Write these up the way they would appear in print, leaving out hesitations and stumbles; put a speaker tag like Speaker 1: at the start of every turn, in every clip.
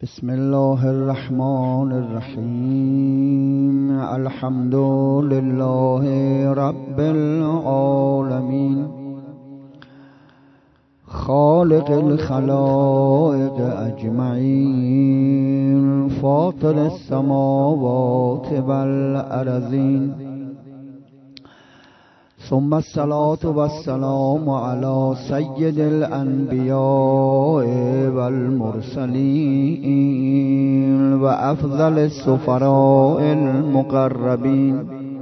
Speaker 1: بسم الله الرحمن الرحیم. الحمد لله رب العالمین خالق الخلائق اجمعین فاطر السماوات والارضین ثم الصلاة والسلام على سید الانبیاء والمرسلین و افضل السفراء المقربین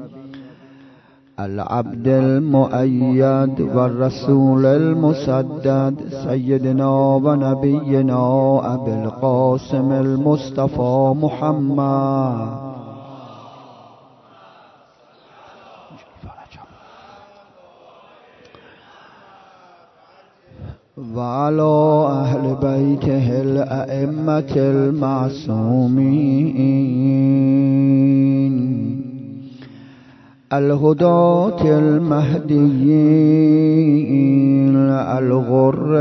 Speaker 1: العبد المؤید والرسول المسدد سیدنا و نبینا ابی القاسم المصطفى محمد وعلى أهل بيته الأئمة المعصومين الهداة المهديين الغر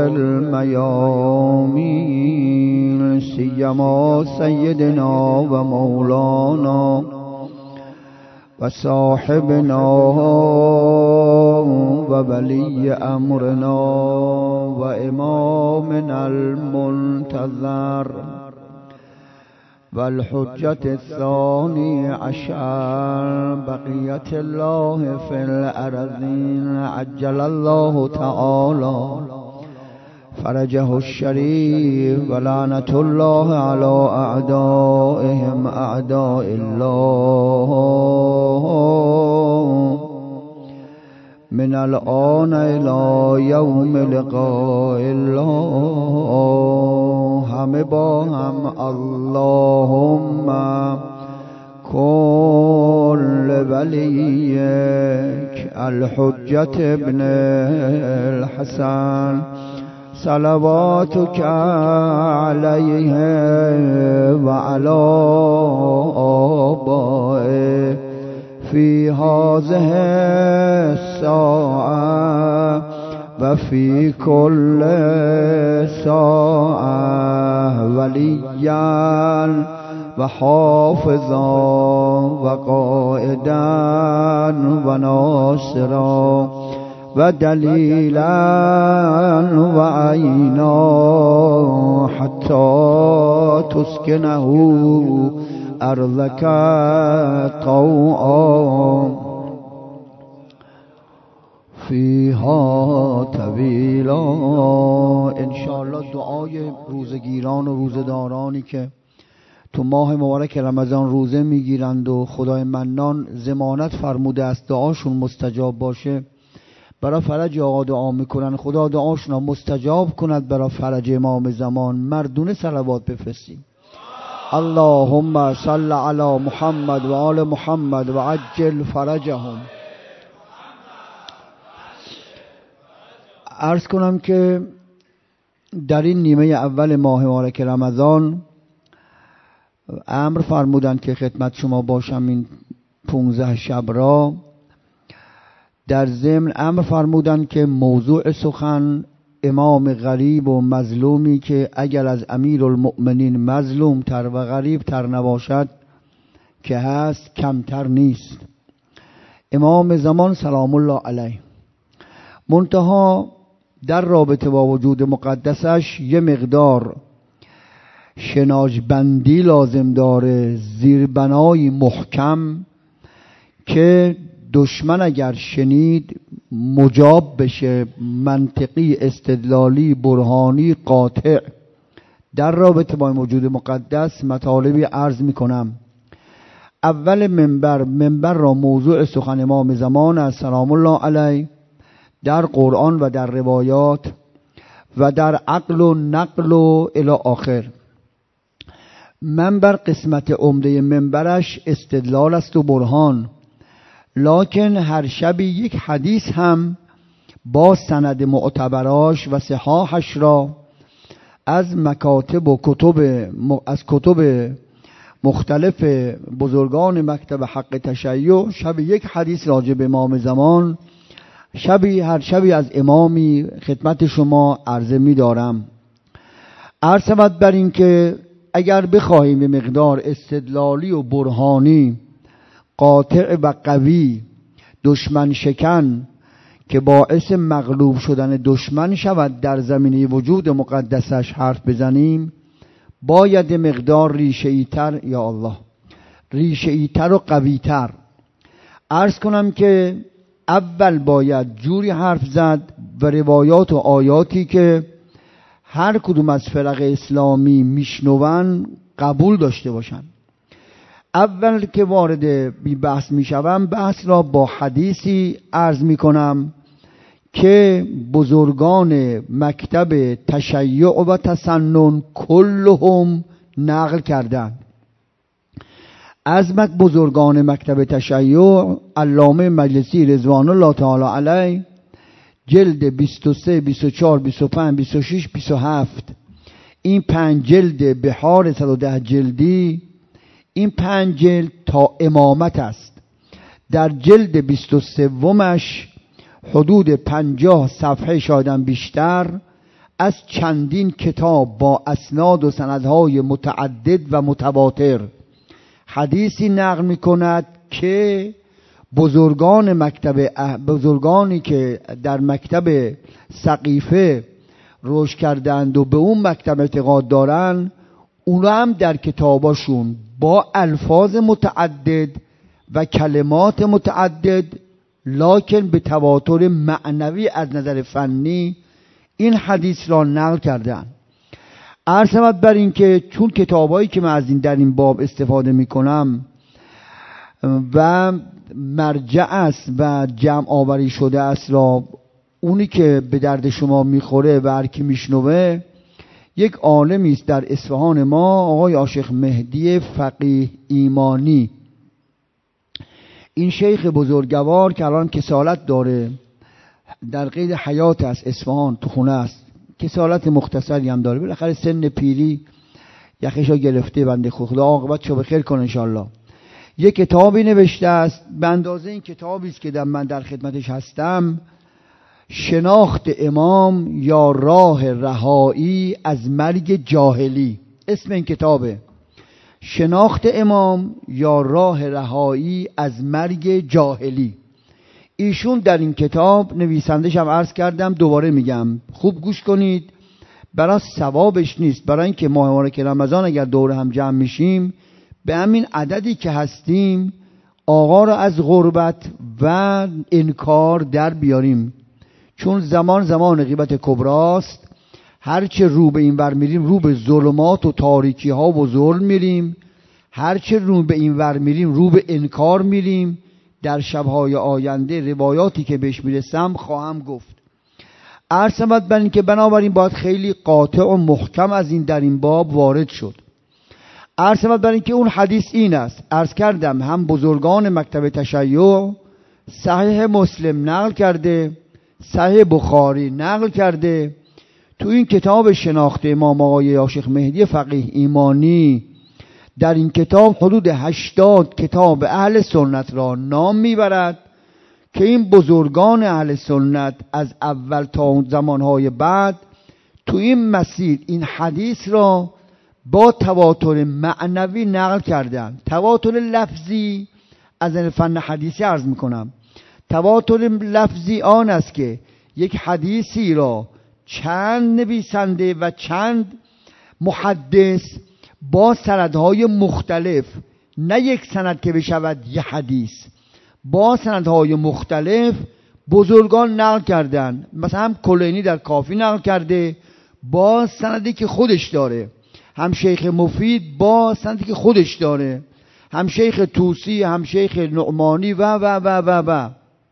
Speaker 1: الميامين سيما سيدنا ومولانا وصاحبنا وولي أمرنا وإمامنا المنتظر والحجة الثاني عشر بقية الله في الأرضين عجل الله تعالى فرجه الشريف ولعنة الله على أعدائهم أعداء الله من الآن إلى يوم لقاء الله. همه با هم اللهم كن لوليك الحجة ابن الحسن صلواتك عليه وعلى آبائه في هذه الساعة وفي كل ساعة وليا وحافظا وقائدا وناصرا ودليلا وعينا حتى تسكنه أرضك طوعا فيها طويلا. انشاءالله دعای روزگیران و روزدارانی که تو ماه مبارک رمضان روزه میگیرند و خدای منان ضمانت فرموده است دعاشون مستجاب باشه، برای فرج آقا دعا میکنن خدا دعاشون مستجاب کند. برای فرج امام زمان مردونه صلوات بفرستیم. اللهم صل علی محمد و آل محمد و عجل فرجهم. عرض کنم که در این نیمه اول ماه مبارک رمضان امر فرمودند که خدمت شما باشم این 15 شب را. در ضمن امر فرمودند که موضوع سخن امام غریب و مظلومی که اگر از امیرالمؤمنین مظلوم تر و غریب تر نباشد که هست کمتر نیست، امام زمان سلام الله علیه. منتها در رابطه با وجود مقدسش یه مقدار شناجبندی لازم داره، زیربنای محکم که دشمن اگر شنید مجاب بشه، منطقی، استدلالی، برهانی، قاطع. در رابطه با وجود مقدس مطالبی عرض میکنم. اول منبر را موضوع سخن امام زمان از سلام الله علیه در قرآن و در روایات و در عقل و نقل و الی آخر. منبر قسمت عمده منبرش استدلال است و برهان، لکن هر شبی یک حدیث هم با سند معتبراش و صحاحش را از مکاتب و کتب مختلف بزرگان مکتب حق تشیع شب یک حدیث راجع به امام زمان هر شبی از امامی خدمت شما عرضه می دارم. عرض شود بر این که اگر بخواهیم به مقدار استدلالی و برهانی قاطع و قوی دشمن شکن که باعث مغلوب شدن دشمن شود در زمینه وجود مقدسش حرف بزنیم، باید مقدار ریشه‌ای تر، یا الله، ریشه‌ای تر و قوی تر. عرض کنم که اول باید جوری حرف زد و روایات و آیاتی که هر کدوم از فرق اسلامی میشنون قبول داشته باشن. اول که وارد بحث میشوم، بحث را با حدیثی عرض میکنم که بزرگان مکتب تشیع و تسنن کلهم نقل کردند. از بزرگان مکتب تشیع علامه مجلسی رضوان الله تعالی علیه جلد 23 24 25 26 27 این 5 جلد بحار 110 جلدی، این 5 جلد تا امامت است. در جلد 23 حدود 50 صفحه شایدن بیشتر از چندین کتاب با اسناد و سندهای متعدد و متواتر حدیثی نقل می کند که بزرگانی که در مکتب سقیفه رشد کردند و به اون مکتب اعتقاد دارن، اونا هم در کتاباشون با الفاظ متعدد و کلمات متعدد لکن به تواتر معنوی از نظر فنی این حدیث را نقل کردند. عرض شود بر این که چون کتابایی که من از این در این باب استفاده می کنم و مرجع است و جمع آوری شده است را اونی که به درد شما میخوره و هر کی میشنوه یک عالمی است در اصفهان ما، آقای آشیخ مهدی فقیه ایمانی. این شیخ بزرگوار که الان کسالت داره، در قید حیات است، اصفهان تو خونه است، کسالت مختصری هم داره، بالاخره سن پیری یخشو گرفته، بنده خدا عاقبتشو بخیر کنه انشالله. یک کتابی نوشته است به اندازه این کتابی است که من در خدمتش هستم، شناخت امام یا راه رهایی از مرگ جاهلی. اسم این کتابه شناخت امام یا راه رهایی از مرگ جاهلی. ایشون در این کتاب، نویسندش هم عرض کردم دوباره میگم خوب گوش کنید، برای ثوابش نیست، برای اینکه ماه مبارک رمضان اگر دور هم جمع میشیم به همین عددی که هستیم آقا را از غربت و انکار در بیاریم، چون زمان غیبت کبراست. هرچه رو به این ور میریم رو به ظلمات و تاریکی ها و ظلم میریم، هرچه رو به این ور میریم رو به انکار میریم. در شبهای آینده روایاتی که بهش میرسم خواهم گفت. عرض شود بر این که بنابراین باید خیلی قاطع و محکم از این در این باب وارد شد. عرض شود بر این که اون حدیث این است، عرض کردم هم بزرگان مکتب تشیع صحیح مسلم نقل کرده، صحیح بخاری نقل کرده. تو این کتاب شناخت امام آقای آشیخ مهدی فقیه ایمانی، در این کتاب حدود 80 کتاب اهل سنت را نام میبرد که این بزرگان اهل سنت از اول تا اون زمانهای بعد تو این مسیر این حدیث را با تواتر معنوی نقل کردن. تواتر لفظی از فن حدیثی عرض میکنم. تواتر لفظی آن است که یک حدیثی را چند نویسنده و چند محدث با سندهای مختلف، نه یک سند که بشود یه حدیث، با سندهای مختلف بزرگان نقل کردن. مثلا هم کلینی در کافی نقل کرده با سندی که خودش داره، هم شیخ مفید با سندی که خودش داره، هم شیخ توسی، هم شیخ نعمانی و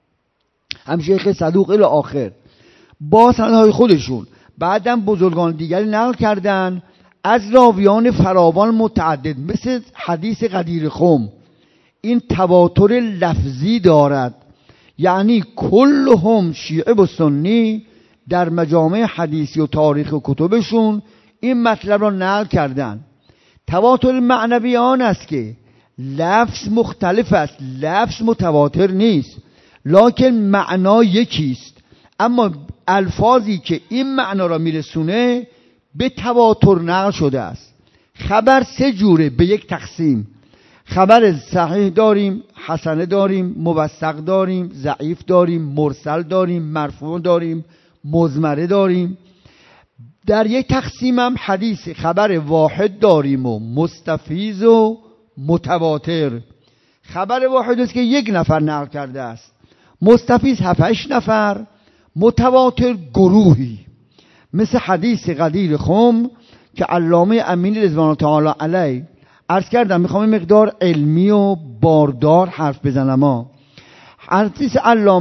Speaker 1: هم شیخ صدوق الی آخر با سندهای خودشون. بعدم بزرگان دیگری نقل کردن از راویان فراوان متعدد، مثل حدیث غدیر خم. این تواتر لفظی دارد، یعنی کلهم شیعه و سنی در مجامع حدیثی و تاریخ و کتبشون این مطلب را نقل کردن. تواتر معنوی آن است که لفظ مختلف است، لفظ متواتر نیست، لکن معنا یکیست، اما الفاظی که این معنا را میرسونه به تواتر نقل شده است. خبر سه جوره به یک تقسیم. خبر صحیح داریم، حسنه داریم، موثق داریم، ضعیف داریم، مرسل داریم، مرفوع داریم، مضمره داریم. در یک تقسیم هم حدیث خبر واحد داریم و مستفیض و متواتر. خبر واحد است که یک نفر نقل کرده است، مستفیض 7-8 نفر، متواتر گروهی. مثل حدیث غدیر خم که علامه امینی رضوان الله تعالی علیه عرض کردم میخوام مقدار علمی و باردار حرف بزنم. حدیث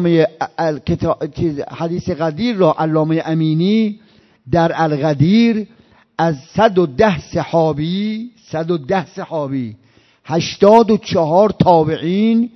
Speaker 1: حدیث غدیر را علامه امینی در الغدیر از 110 صحابی 84 تابعین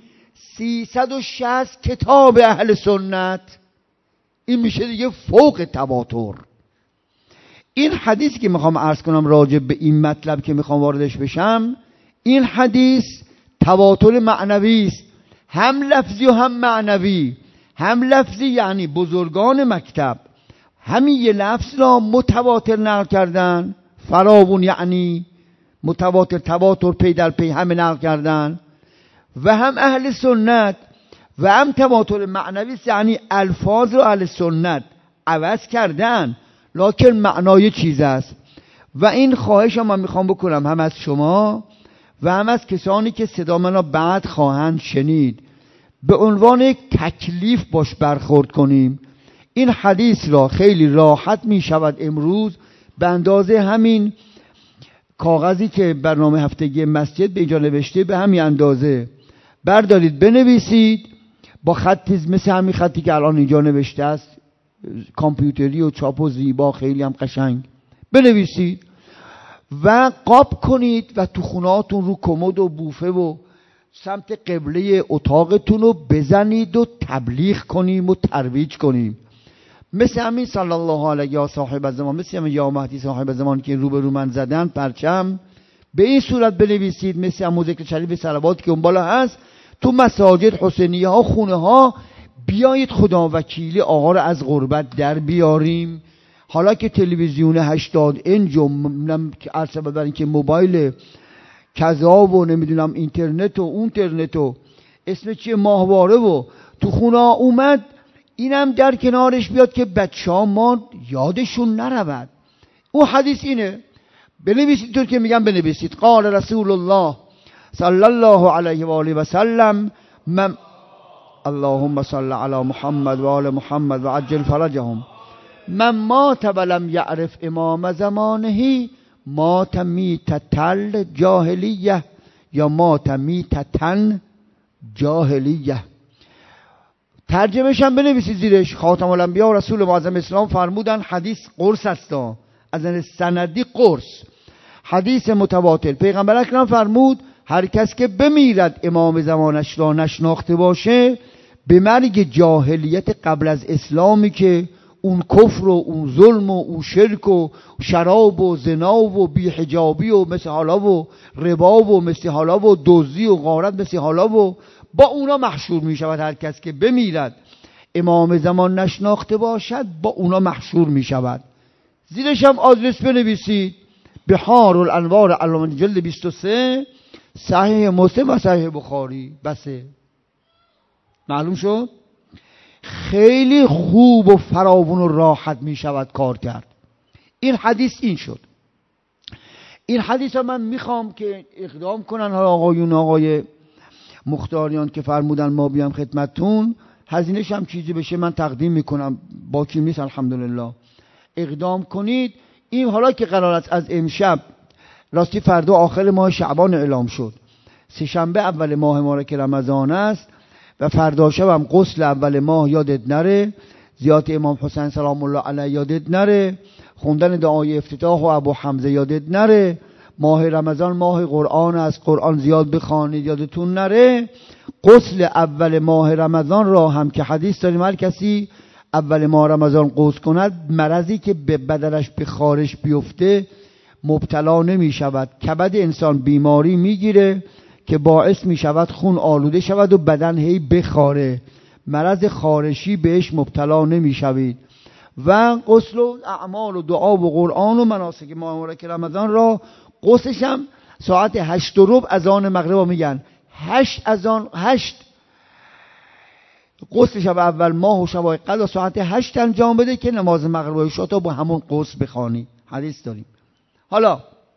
Speaker 1: 360 کتاب اهل سنت، این میشه دیگه فوق تواتر. این حدیث که میخوام عرض کنم راجع به این مطلب که میخوام واردش بشم، این حدیث تواتر معنوی است، هم لفظی و هم معنوی. هم لفظی یعنی بزرگان مکتب همین یه لفظ را متواتر نقل کردن، فراوون یعنی متواتر، تواتر پی در پی همه نقل کردن. و هم اهل سنت و هم تواتر معنوی یعنی الفاظ رو اهل سنت عوض کردن لکن معنای چیز است. و این خواهش من میخوام بکنم هم از شما و هم از کسانی که صدا منو بعد خواهند شنید، به عنوان یک تکلیف باش برخورد کنیم. این حدیث را خیلی راحت می شود امروز به اندازه همین کاغذی که برنامه هفتگی مسجد به اینجا نوشته، به همین اندازه بردارید بنویسید با خطی مثل همین خطی که الان اینجا نوشته است، کامپیوتری و چاپ و زیبا، خیلی هم قشنگ بنویسید و قاب کنید و تو خونهاتون رو کمد و بوفه و سمت قبله اتاقتون رو بزنید و تبلیغ کنیم و ترویج کنیم. مثل همین صلی الله علیه و صاحب زمان، مثل همین یا مهدی صاحب زمان که روبرو من زدن پرچم، به این صورت بنویسید. مثل همون ذکر شریف صلوات که اون بالا هست، تو مساجد، حسینیه ها، خونه ها بیایید خدا وکیلی آقا رو از غربت در بیاریم. حالا که تلویزیون 80 انچ و عرض بدن که موبایل کذا و نمیدونم اینترنت و اونترنت و اسم چیه ماهواره و تو خونه ها اومد، اینم در کنارش بیاد که بچه ها ما یادشون نرود. اون حدیث اینه، بنویسید طور که میگم بنویسید. قال رسول الله صلی الله علیه و آله و سلم اللهم صل علی محمد و آل محمد و عجل فرجهم من مات ولم یعرف امام زمانه مات میتة جاهلیه یا مات میتة جاهلیه. ترجمه‌ش هم بنویسید زیرش. خاتم الانبیا و رسول معظم اسلام فرمودن حدیث قرص است، از این سندی قرص، حدیث متواتر. پیغمبر اکرم فرمود هر کس که بمیرد امام زمانش را نشناخته باشه، به مرگ جاهلیت قبل از اسلامی که اون کفر و اون ظلم و اون شرک و شراب و زنا و بیحجابی و مثل حالا و ربا و مثل حالا و دزدی و غارت مثل حالا و با اونا محشور می شود. هر کس که بمیرد امام زمان نشناخته باشد با اونا محشور می شود. زیرش هم آدرس بنویسید، بحار الانوار علامه جلد 23 صحیح مسلم و صحیح بخاری. بسه معلوم شد؟ خیلی خوب و فراوون و راحت می شود کار کرد. این حدیث این شد. این حدیث ها من میخوام که اقدام کنن آقای مختاریان که فرمودن ما بیام خدمتتون، هزینه‌ش هم چیزی بشه من تقدیم میکنم، باکی نیست الحمدلله. اقدام کنید. این حالا که قرار است از امشب، راستی فردا آخر ماه شعبان اعلام شد، سه شنبه اول ماه مبارک رمضان است و فردا شب هم غسل اول ماه یادت نره، زیارت امام حسین سلام الله علیه یادت نره، خوندن دعای افتتاح و ابو حمزه یادت نره، ماه رمضان ماه قرآن است، قرآن زیاد بخوانید یادتون نره. غسل اول ماه رمضان را هم که حدیث داریم هر کسی اول ماه رمضان غسل کند مرضی که به بدنش به خارش بیفته مبتلا نمی شود. کبد انسان بیماری میگیره که باعث می شود خون آلوده شود و بدن هی بخاره، مرض خارشی بهش مبتلا نمی شوید. و غسل و اعمال و دعا و قرآن و مناسک ماه مبارک رمضان را غسلش هم ساعت 8:15 اذان مغرب میگن. 8 غسل شب اول ماه و شب قدر ساعت 8 انجام بده که نماز مغرب و عشا تا با همون غسل بخوانی. حدیث داریم. حالا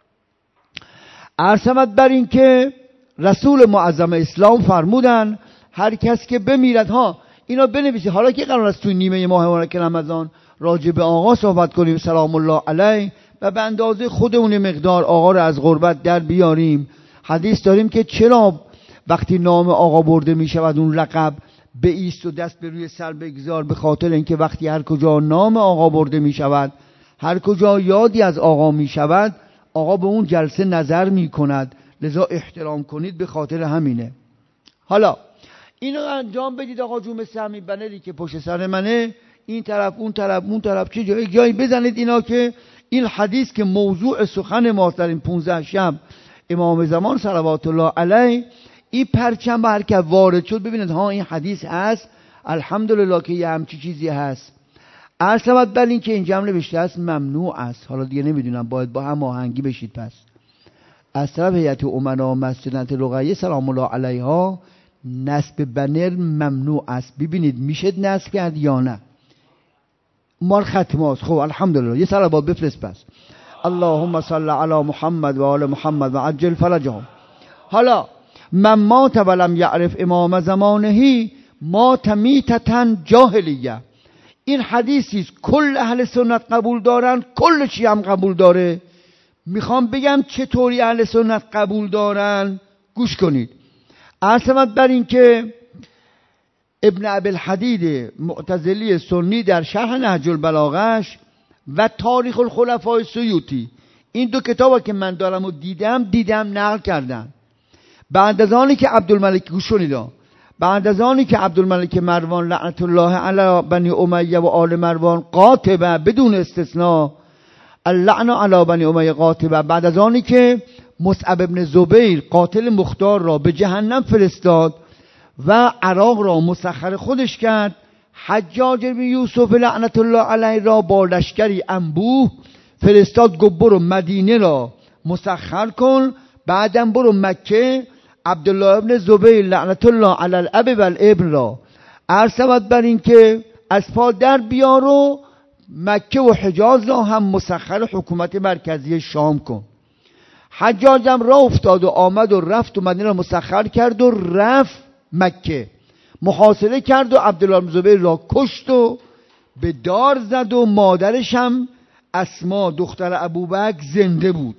Speaker 1: عرضمت بر این که رسول معظم اسلام فرمودن هر کس که بمیرد، اینا بنویسید. حالا که قرار است توی نیمه ماه مبارک رمضان راجع به آقا صحبت کنیم سلام الله علیه و به اندازه خودمون مقدار آقا رو از غربت در بیاریم. حدیث داریم که چرا وقتی نام آقا برده می شود اون لقب بایست و دست به روی سر بگذار، به خاطر اینکه وقتی هر کجا نام آقا برده می شود، هر کجا یادی از آقا می شود، آقا به اون جلسه نظر می کند، لذا احترام کنید، به خاطر همینه. حالا اینو انجام بدید آقا جون، مثل همین بنری که پشت سر منه، این طرف اون طرف اون طرف، چه جایی بزنید اینا، که این حدیث که موضوع سخن ما در این 15 شب امام زمان صلوات الله علیه، این پرچم به حرکت وارد شد، ببینید این حدیث هست، الحمدلله که یه همچی چیزی هست. اصلا بل این که اینجا هم نوشته است ممنوع است. حالا دیگه نمیدونم، باید با هم آهنگی بشید. پس از طرف هیئت امنا مسجد رقیه سلام الله علیها نصب بنر ممنوع است. ببینید میشه نصب کرد یا نه؟ مال ختماست. خب الحمدلله، یه صلوات بفرست. پس اللهم صل علی محمد و آل محمد و عجل فرجهم. حالا من مات ولم یعرف امام زمانه مات میتة جاهلیه. این حدیثی است کل اهل سنت قبول دارن، کل شیعه هم قبول داره. میخوام بگم چطوری اهل سنت قبول دارن، گوش کنید. عرضمت بر این که ابن ابی الحدید معتزلی سنی در شرح نهج البلاغه‌اش و تاریخ الخلفاء سیوطی، این دو کتابا که من دارم و دیدم نقل کردن. بعد از آنی که عبدالملک، گوش کنید، بعد از آنی که عبدالملک مروان لعنت الله علی بنی امیه و آل مروان قاطبه، بدون استثناء اللعن علی بنی امیه قاطبه، بعد از آنی که مصعب ابن زبیر قاتل مختار را به جهنم فرستاد و عراق را مسخر خودش کرد، حجاج بن یوسف لعنت الله علیه را با لشکری انبوه فرستاد، گفت برو مدینه را مسخر کن، بعدم برو مکه عبدالله ابن زبیر لعنت الله علی الاب و الابن را ارسمت بر این که از پا در بیار و مکه و حجاز را هم مسخر حکومت مرکزی شام کن. حجاجم را افتاد و آمد و رفت و مدینه را مسخر کرد و رفت مکه، محاصره کرد و عبدالله ابن زبیر را کشت و به دار زد و مادرش هم اسما دختر ابوبکر زنده بود.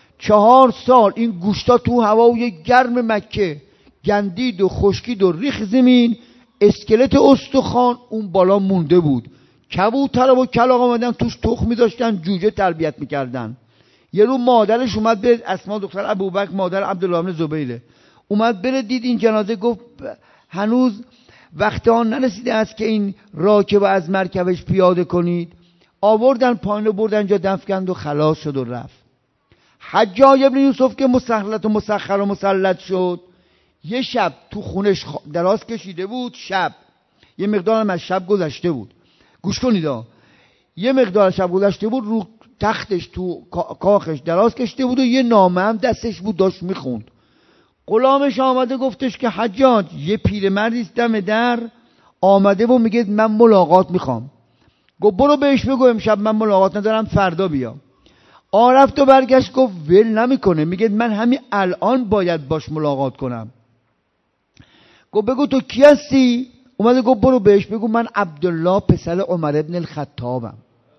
Speaker 1: 4 سال این گوشتا تو هوای گرم مکه گندید و خشکید و ریخ زمین، اسکلت استخوان اون بالا مونده بود. کبوتر و کلاغ آمدن توش تخم می‌ذاشتن، جوجه تربیت می‌کردن. یه رو مادرش اومد به اسما دختر ابوبکر، مادر عبدالله بن زبیره، اومد بره دید این جنازه، گفت هنوز وقت آن نرسیده است که این راکب از مرکبش پیاده کنید. آوردن پایین و بردن جا دفن و خلاص شد و رفت. حجاج ابن یوسف که مسخر و مسلط شد، یه شب تو خونش دراز کشیده بود، شب یه مقدار هم از شب گذشته بود، گوش کنید یه مقدار شب گذشته بود، رو تختش تو کاخش دراز کشیده بود و یه نامه هم دستش بود داشت میخوند. غلامش آمده گفتش که حجاج یه پیرمردی است دم در آمده و میگه من ملاقات میخوام. گفت برو بهش بگو امشب من ملاقات ندارم، فردا بیا. رفت و برگشت، گفت ول نمیکنه، میگه من همین الان باید باش ملاقات کنم. گفت بگو تو کی هستی؟ اومده گفت برو بهش بگو من عبدالله پسر عمر ابن الخطابم.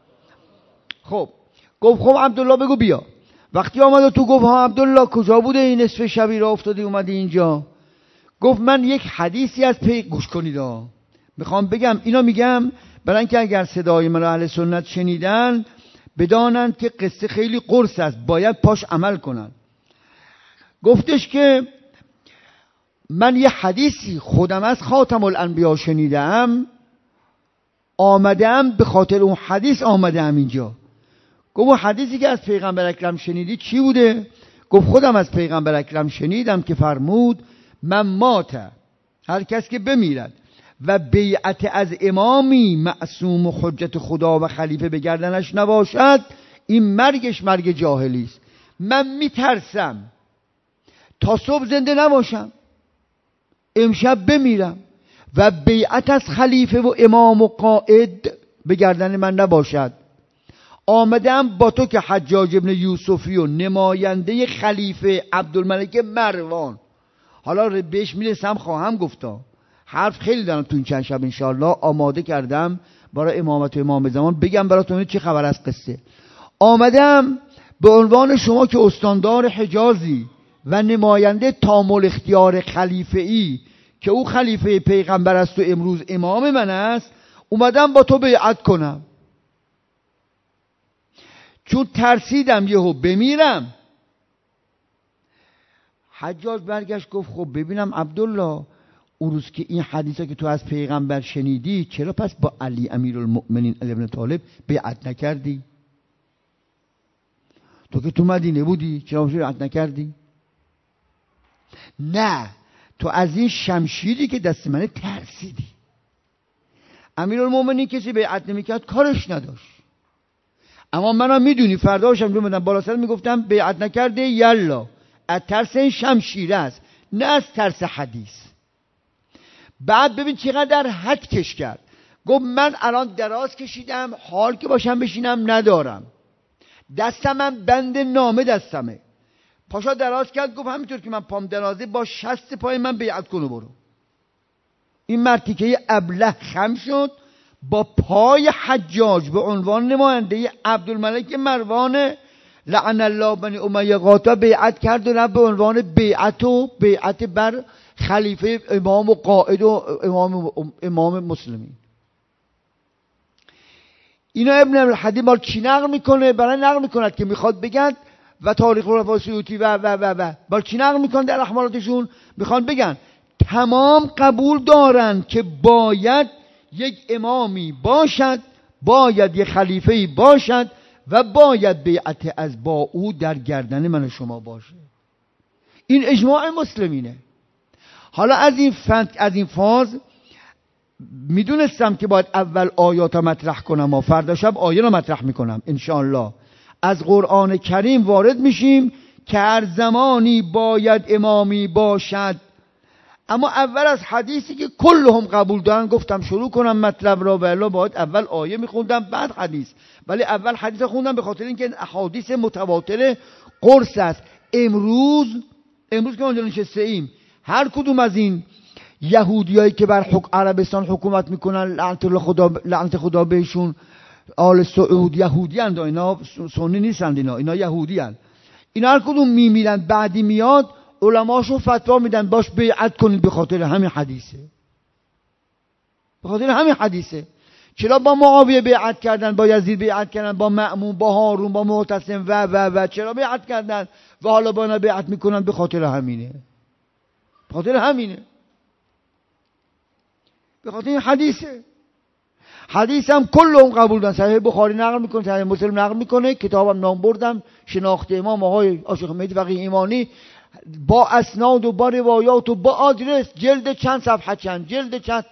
Speaker 1: خب گفت خب عبدالله بگو بیا. وقتی آمده تو گفت ها عبدالله کجا بوده این نصف شبی را افتادی اومدی اینجا؟ گفت من یک حدیثی از گوش کنید میخوام بگم، اینا میگم برای اینکه اگر صدای من اهل سنت شنیدن بدانند که قصه خیلی قرص است، باید پاش عمل کنن. گفتش که من یه حدیثی خودم از خاتم الانبیا شنیدم، آمدم به خاطر اون حدیث آمدم اینجا. گفت حدیثی که از پیغمبر اکرم شنیدی چی بوده؟ گفت خودم از پیغمبر اکرم شنیدم که فرمود من مات، هر کس که بمیرد و بیعت از امامی معصوم و حجت خدا و خلیفه به گردنش نباشد، این مرگش مرگ جاهلی است. من میترسم تا صبح زنده نباشم، امشب بمیرم و بیعت از خلیفه و امام و قائد به گردن من نباشد. آمدم با تو که حجاج ابن یوسفی و نماینده خلیفه عبدالملک مروان، حالا بهش میرسم خواهم گفتا، حرف خیلی دارم تو این چند شب انشاءالله آماده کردم برای امامت و امام زمان بگم براتون چه خبر از قصه. آمدم به عنوان شما که استاندار حجازی و نماینده تامل اختیار خلیفه ای که او خلیفه پیغمبر است و امروز امام من است، اومدم با تو بیعت کنم، چون ترسیدم یهو بمیرم. حجاج برگشت گفت خب ببینم عبدالله، اون روز که این حدیثا که تو از پیغمبر شنیدی چرا پس با علی امیرالمؤمنین علی ابن طالب بیعت نکردی؟ تو که تو مدینه بودی چرا بیعت نکردی؟ نه، تو از این شمشیری که دست منه ترسیدی. امیرالمؤمنین کسی بیعت نمیکرد کارش نداشت، اما منم میدونی فردا باشم جو بدم بالا سر میگفتم بیعت نکرده یلا، از ترس این شمشیره است نه از ترس حدیث. بعد ببین چقدر حد کش کرد، گفت من الان دراز کشیدم، حال که باشم بشینم ندارم، دستم هم بند نامه دستمه. پاشا دراز کرد گفت همینطور که من پام درازه با شست پای من بیعت کنو برو. این مرتیکه ابله خم شد، با پای حجاج به عنوان نماینده عبدالملک مروان لعن الله بنی امیه قاطع بیعت کرد و رفت به عنوان بیعت بر خلیفه امام و قائد و امام مسلمین. اینا ابن الحدی مال چی نقل میکنه؟ برای نقل میکند که میخواد بگن و تاریخ خلفای سیوطی و بال چی نقل میکنن در اخباراتشون؟ میخوان بگن تمام قبول دارن که باید یک امامی باشد، باید یک خلیفه‌ای باشد و باید بیعت از با او در گردن من و شما باشه. این اجماع مسلمینه. حالا از این فاز میدونستم که باید اول آیات مطرح کنم و فردا شب آیه رو مطرح میکنم انشاءالله. از قرآن کریم وارد میشیم که هر زمانی باید امامی باشد، اما اول از حدیثی که کلهم قبول دارن گفتم شروع کنم مطلب را، ولی باید اول آیه میخوندم بعد حدیث، ولی اول حدیث خوندم به خاطر اینکه احادیث متواتر قرص است. امروز که اونجا نشسته ایم، هر کدوم از این یهودیایی که بر عربستان حکومت میکنن لعنت خدا بهشون، آل سعود یهودی اند، اینا سنی نیستند، اینا یهودی اند. اینا هر کدوم میمیرن بعدی میاد علماشون فتوا میدن باش بیعت کنید، به خاطر همین حدیثه. چرا با معاویه بیعت کردن، با یزید بیعت کردن، با مأمون، با هارون، با معتصم و چرا بیعت کردن و حالا با اینا بیعت میکنن؟ به خاطر همینه. به خاطر این حدیث هم کلهم قبول دارن. صحیح بخاری نقل میکنه، صحیح مسلم نقل میکنه، کتابم نام بردم شناخت امام آقای عاشق مهدی فقیه ایمانی، با اسناد و با روایات و با آدرس، جلد چند صفحه چند، جلد چند،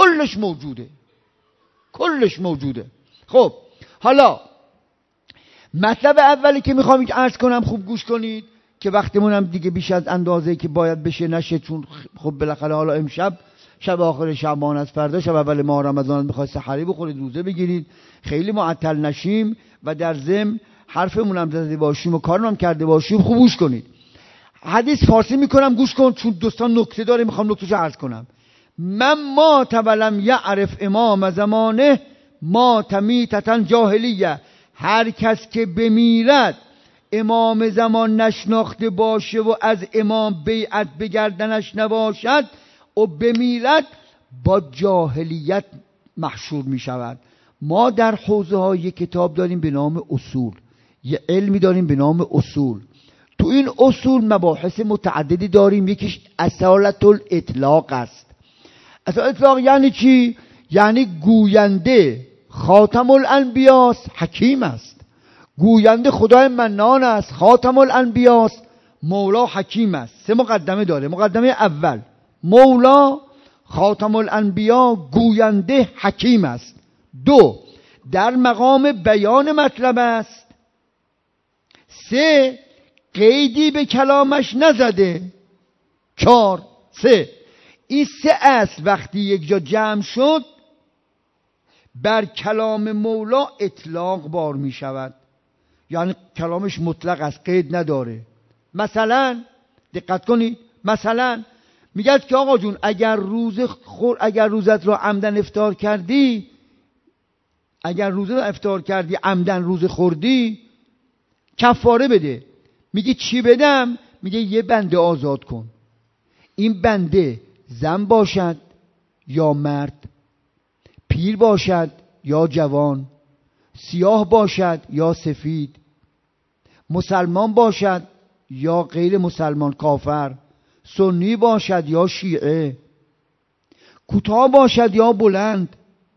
Speaker 1: کلش موجوده. خب حالا مطلب اولی که میخوام عرض کنم، خوب گوش کنید که وقتمون هم دیگه بیش از اندازه که باید بشه نشه، چون خب بالاخره حالا امشب شب آخر شعبان است، فردا شب اول ماه رمضان میخواید سحری بخورید، روزه بگیرید، خیلی معطل نشیم و در ضمن حرفمون هم زده باشیم و کارم هم کرده باشیم. خوب گوش کنید. حدیث فارسی میکنم گوش کن، چون دوستان نکته داره میخوام نکتهشو عرض کنم. من ما ولم یعرف امام زمانه ما میتة جاهلیه، هر کس که بمیرد امام زمان نشناخته باشه و از امام بیعت بگردنش نباشد و بمیرد با جاهلیت محشور می شود. ما در حوزه های کتاب داریم به نام اصول، یه علمی داریم به نام اصول. تو این اصول مباحث متعددی داریم. یکیش اصالت الاطلاق است. اصالت الاطلاق یعنی چی؟ یعنی گوینده خاتم الانبیاست، حکیم است. گوینده خدای منان است، خاتم الانبیاست، مولا حکیم است. 3 مقدمه داره. مقدمه اول، مولا خاتم الانبیا گوینده حکیم است. 2 در مقام بیان مطلب است. 3 قیدی به کلامش نزده. 4 3 این 3 اصل وقتی یک جا جمع شد بر کلام مولا اطلاق بار می شود، یعنی کلامش مطلق است، قید نداره. مثلا دقت کنید، مثلا میگه که آقا جون اگر روزت رو عمدن افطار کردی، اگر روزه رو افطار کردی عمدن روز خوردی کفاره بده. میگه چی بدم؟ میگه یه بنده آزاد کن. این بنده زن باشد یا مرد، پیر باشد یا جوان، سیاه باشد یا سفید، مسلمان باشد یا غیر مسلمان کافر، سنی باشد یا شیعه، کوتاه باشد یا بلند.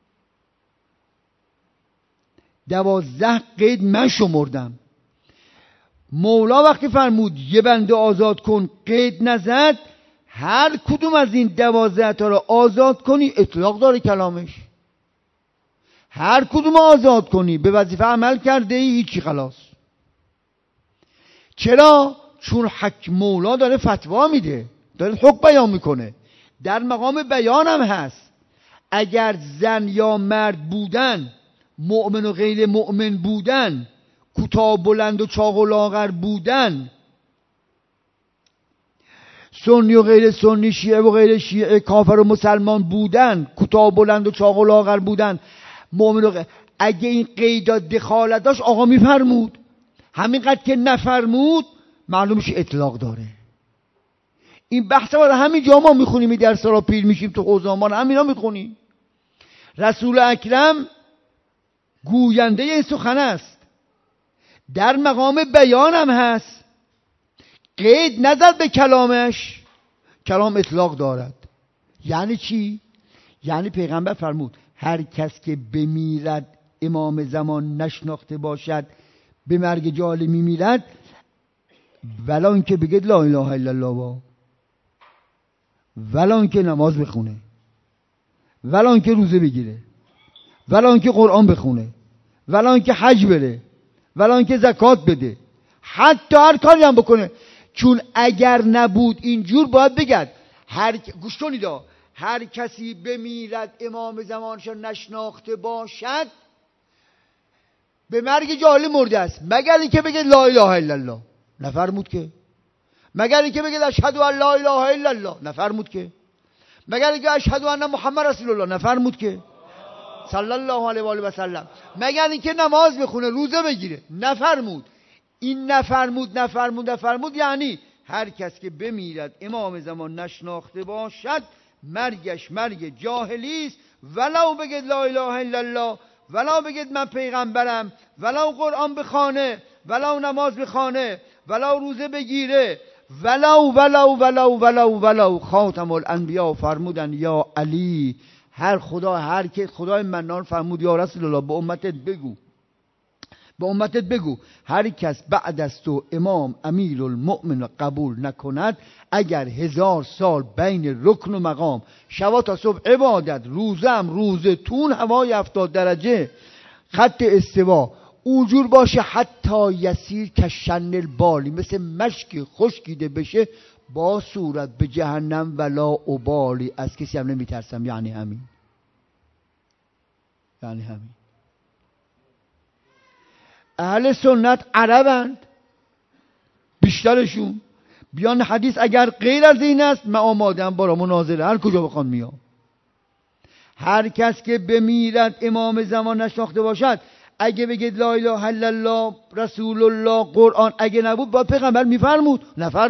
Speaker 1: 12 قید من شمردم. مولا وقتی فرمود یه بنده آزاد کن قید نزد، هر کدوم از این 12 تا رو آزاد کنی اطلاق داره کلامش. هر کدوم آزاد کنی به وظیفه عمل کرده ای، هیچی خلاص. چرا؟ چون حکم مولا داره فتوا میده، داره حکم بیان میکنه، در مقام بیان هم هست. اگر زن یا مرد بودن، مؤمن و غیر مؤمن بودن، کوتاه بلند و چاق و لاغر بودن، سنی و غیر سنی، شیعه و غیر شیعه، کافر و مسلمان بودن، کوتاه بلند و چاق و لاغر بودن، مؤمن و غیر، اگه این قیدات دخالت داشت آقا میفرمود. همینقدر که نفرمود معلوم میشه اطلاق داره. این بحث رو همین جا ما میخونیم، در سرا پیر میشیم تو حوزامان همینا میخونیم. رسول اکرم گوینده این سخن است، در مقام بیان هم هست، قید نزد به کلامش، کلام اطلاق دارد. یعنی چی؟ یعنی پیغمبر فرمود هر کس که بمیرد امام زمان نشناخته باشد به مرگ جاهلی میمیرد، ولا اینکه بگید لا اله الا الله، ولا اینکه نماز بخونه، ولا اینکه روزه بگیره، ولا اینکه قرآن بخونه، ولا اینکه حج بره، ولا اینکه زکات بده، حتی هر کاری هم بکنه. چون اگر نبود اینجور باید بگد گوش کنید، هر کسی بمیرد امام زمانش نشناخته باشد به مرگ جاهلی مرده است، مگر اینکه بگه لا اله الا الله، نفرمود که. مگر اینکه بگه اشهد ان لا اله الا الله، نفرمود که. مگر اینکه اشهد ان محمد رسول الله، نفرمود که صلی الله علیه و آله و سلم. مگر اینکه نماز بخونه، روزه بگیره، نفرمود. این نفرمود یعنی هر کس که بمیرد امام زمان نشناخته باشد مرگش مرگ جاهلی است، ولو بگید لا اله الا الله، ولو بگید من پیغمبرم، ولو قرآن بخونه، ولو نماز بخونه، ولو روزه بگیره، ولو خاتم الانبیا فرمودن یا علی، هر که خدای منان فرمود یا رسول الله به امتت بگو هر کس بعد از تو امام امیر المؤمن قبول نکند، اگر 1000 سال بین رکن و مقام، شب تا صبح عبادت، روزه تون هوای 70 درجه خط استوا اونجور باشه، حتی یسیر کشن البالی، مثل مشک خشکیده بشه، با صورت به جهنم ولا ابالی، از کسی هم نمیترسم. یعنی همین. اهل سنت عربند بیشترشون، بیان حدیث اگر غیر از این است من آمادم برای مناظره، هر کجا بخوان میام. هر کس که بمیرد امام زمان نشناخته باشد، اگه بگید لا اله الا الله رسول الله قرآن، اگه نبود با پیغمبر میفرمود،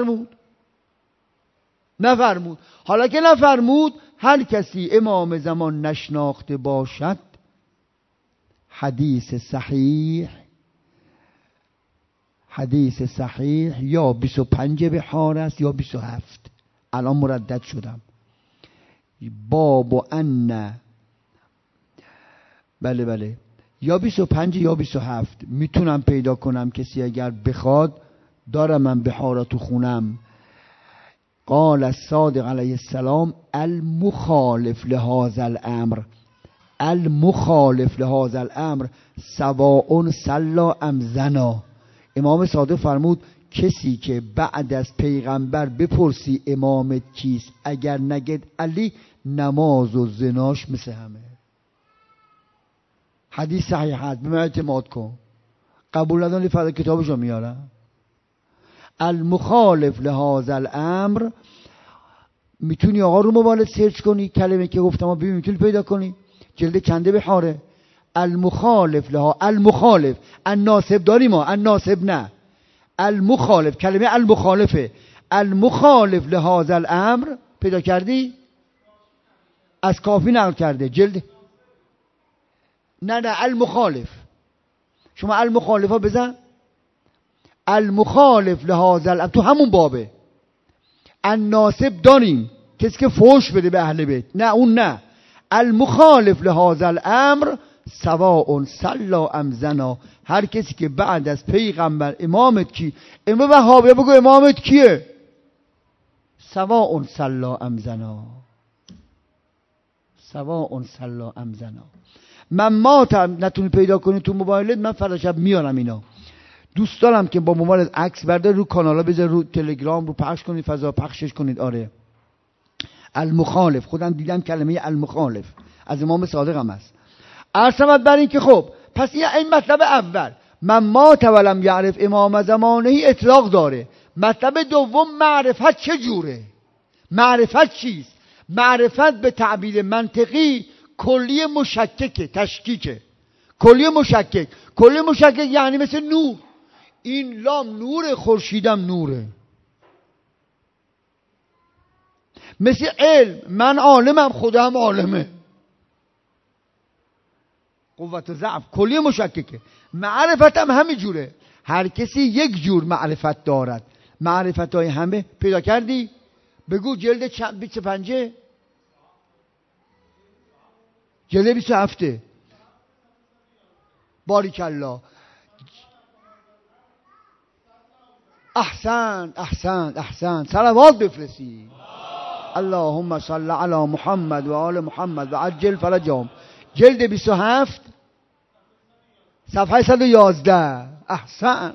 Speaker 1: نفرمود. حالا که نفرمود، هر کسی امام زمان نشناخته باشد، حدیث صحیح یا 25 بحار است یا 27، الان مردد شدم. باب و ان، بله یا 25 یا 27، میتونم پیدا کنم، کسی اگر بخواد دارم من بحارا تو خونم. قال الصادق علیه السلام المخالف لهذا الامر سواء صلى ام زنا. امام صادق فرمود کسی که بعد از پیغمبر بپرسی امامت کیست، اگر نگید علی، نماز و زناش مثل همه. حدیث صحیح هست، به من اعتماد کن. قبول نداری فردا کتابشو میارم. المخالف لهذا الامر، میتونی آقا رو موبایلت سرچ کنی کلمه که گفتم ببین، میتونی پیدا کنی، جلد کنده بحاره. المخالف لها، المخالف الناسب داریم ما، الناسب نه، المخالف، کلمه المخالفه، المخالف لهذا الامر پیدا کردی؟ از کافی نقل کرده، جلد نه المخالف، شما المخالف ها بزن، المخالف لهذا الامر تو همون بابه. الناسب داریم، کسی که فوش بده به اهل بیت، نه اون نه. المخالف لهذا الامر سواء صلی ام زنا، هر کسی که بعد از پیغمبر امامت کی؟ امام وهابی بگو امامت کیه؟ سواء صلی ام زنا، سواء صلی ام زنا. من ماتم نتونی پیدا کنی تو موبایلت، من فردا شب میارم اینا. دوست دارم که با موبایلت عکس بردار، رو کانالا بذار، رو تلگرام رو پخش کنید، فضا پخشش کنید. آره المخالف، خودم دیدم کلمه المخالف از امام صادق هم هست. عرضمت بر این که خب پس این مطلب اول، من مات ولم یعرف امام زمانه اطلاق داره. مطلب دوم، معرفت چه جوره؟ معرفت چیست؟ معرفت به تعبیر منطقی کلی مشککه، تشکیکه. کلی مشکک، کلی مشکک یعنی مثل نور، این لام نوره، خورشیدم نوره. مثل علم، من عالمم، خدا هم عالمه. قوت و ضعف، کلی مشککه. معرفت هم همین جوره، هر کسی یک جور معرفت دارد. معرفت های همه پیدا کردی؟ بگو جلد 25، جلد 27. باریکالله، احسن احسن احسن، صلوات بفرستی. اللهم صل علی محمد و آل محمد و عجل فرجهم. جلد 27 صفحه 111. احسن.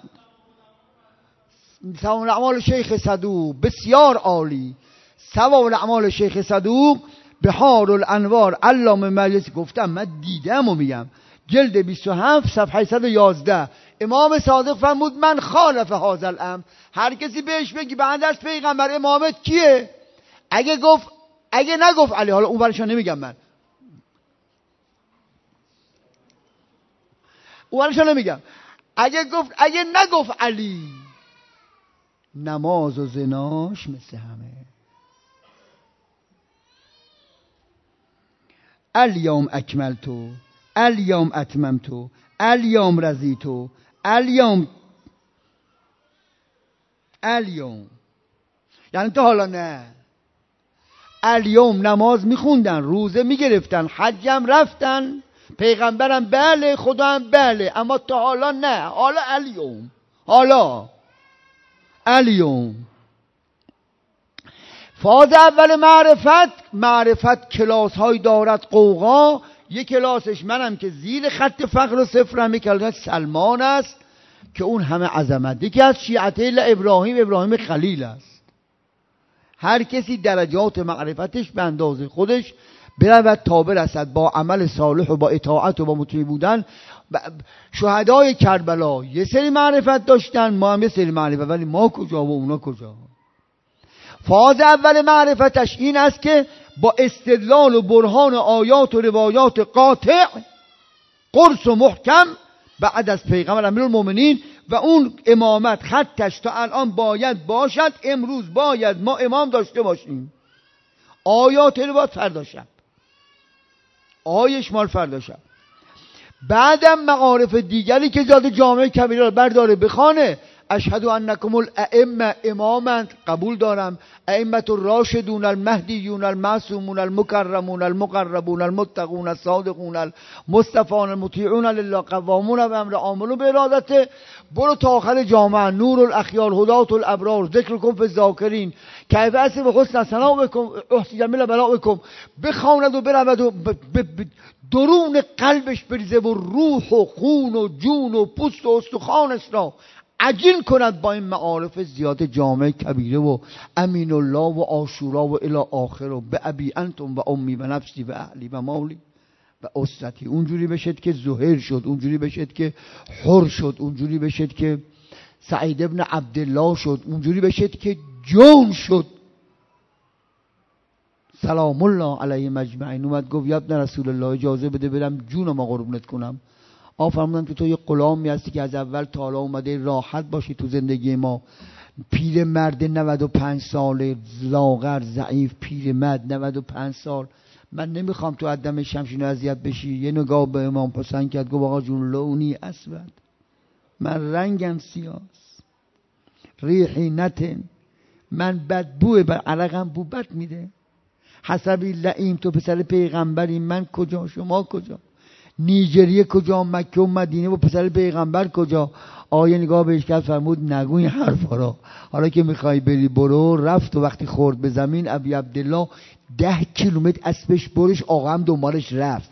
Speaker 1: ثواب الاعمال شیخ صدوق، بسیار عالی. ثواب الاعمال شیخ صدوق، بحار الانوار علامه مجلسی. گفتم من دیدم و میگم، جلد 27 صفحه 111. امام صادق فرمود من خالف هذا الامر، هر کسی بهش بگی بعد از پیغمبر امامت کیه، اگه نگفت علی، حالا اون ورشو نمیگم من، اون ورشو نمیگم، اگه نگفت علی، نماز و زناش مثل همه. الیوم اکملتو، الیوم اتممتو، الیوم رضیتو، الیوم یعنی تا حالا نه. الیوم نماز میخوندن، روزه میگرفتن، حجم رفتن، پیغمبرم بله، خدا هم بله، اما تا حالا نه. حالا الیوم، حالا الیوم. فاز اول معرفت کلاس های دارد قوقا. یک کلاسش منم که زیر خط فقر و صفرم، یک کلاس سلمان است که اون همه عظمت، یکی از شیعته ابراهیم خلیل است. هر کسی درجات معرفتش به اندازه خودش برود تا برسد با عمل صالح و با اطاعت و با مطیع بودن. شهدای کربلا یه سری معرفت داشتن، ما هم یه سری معرفت، ولی ما کجا و اونا کجا؟ فاز اول معرفتش این است که با استدلال و برهان و آیات و روایات قاطع، قرص و محکم بعد از پیغمبر امیرالمومنین و اون امامت خطش تا الان باید باشد. امروز باید ما امام داشته باشیم. آیات روایات فردا شب، آیش مال فردا شب. بعدم معارف دیگری که زاد جامعه کبیره رو برداره بخانه. اشهد انکم الائمه، امامند، قبول دارم. ائمه الراشدون المهدیون المعصومون المکرمون المقربون المتقون الصادقون المصطفون المطیعون لله قوامون بامر عاملون بارادته. برو تا آخر جامعه. نور الاخیار، هدات الابرار، ذکرکم فی الذاکرین، کیف اسم بحسن ثناءکم احصی جمیل بلاءکم. بخواند و برود و درون قلبش بریزه و روح و خون و جون و پوست و استخوانش را عجین کند با این معارف زیاد جامع کبیره و امین الله و عاشورا و الی آخر و به ابی انتم و امی و نفسی و اهلی و مالی و اسرتی. اونجوری بشد که زهیر شد، اونجوری بشد که حر شد، اونجوری بشد که سعید ابن عبدالله شد، اونجوری بشد که جون شد. سلام الله علیه مجمعین. اومد گفت یا ابن رسول الله اجازه بده برم جونم قربونت کنم. فرمودن که تو یه غلامی هستی که از اول تا حالا اومده راحت باشی تو زندگی ما. پیر مرد 95 ساله، لاغر ضعیف، پیر مرد 95 سال. من نمیخوام تو عدم شمشین اذیت بشی. یه نگاه به امام حسین کرد گفت آقا جون لونی اسود، من رنگم سیاست، ریحی نتن، من بدبوه، عرقم بو بد میده. حسبی لئیم، تو پسر پیغمبری، من کجا شما کجا؟ نیجریه کجا؟ مکه و مدینه و پسر پیغمبر کجا؟ آیه نگاه بهش کرد فرمود نگو این حرفا را، حالا که میخوای بری برو. رفت و وقتی خورد به زمین ابی عبدالله 10 کیلومتر اسبش برش، آقا هم دنبالش رفت،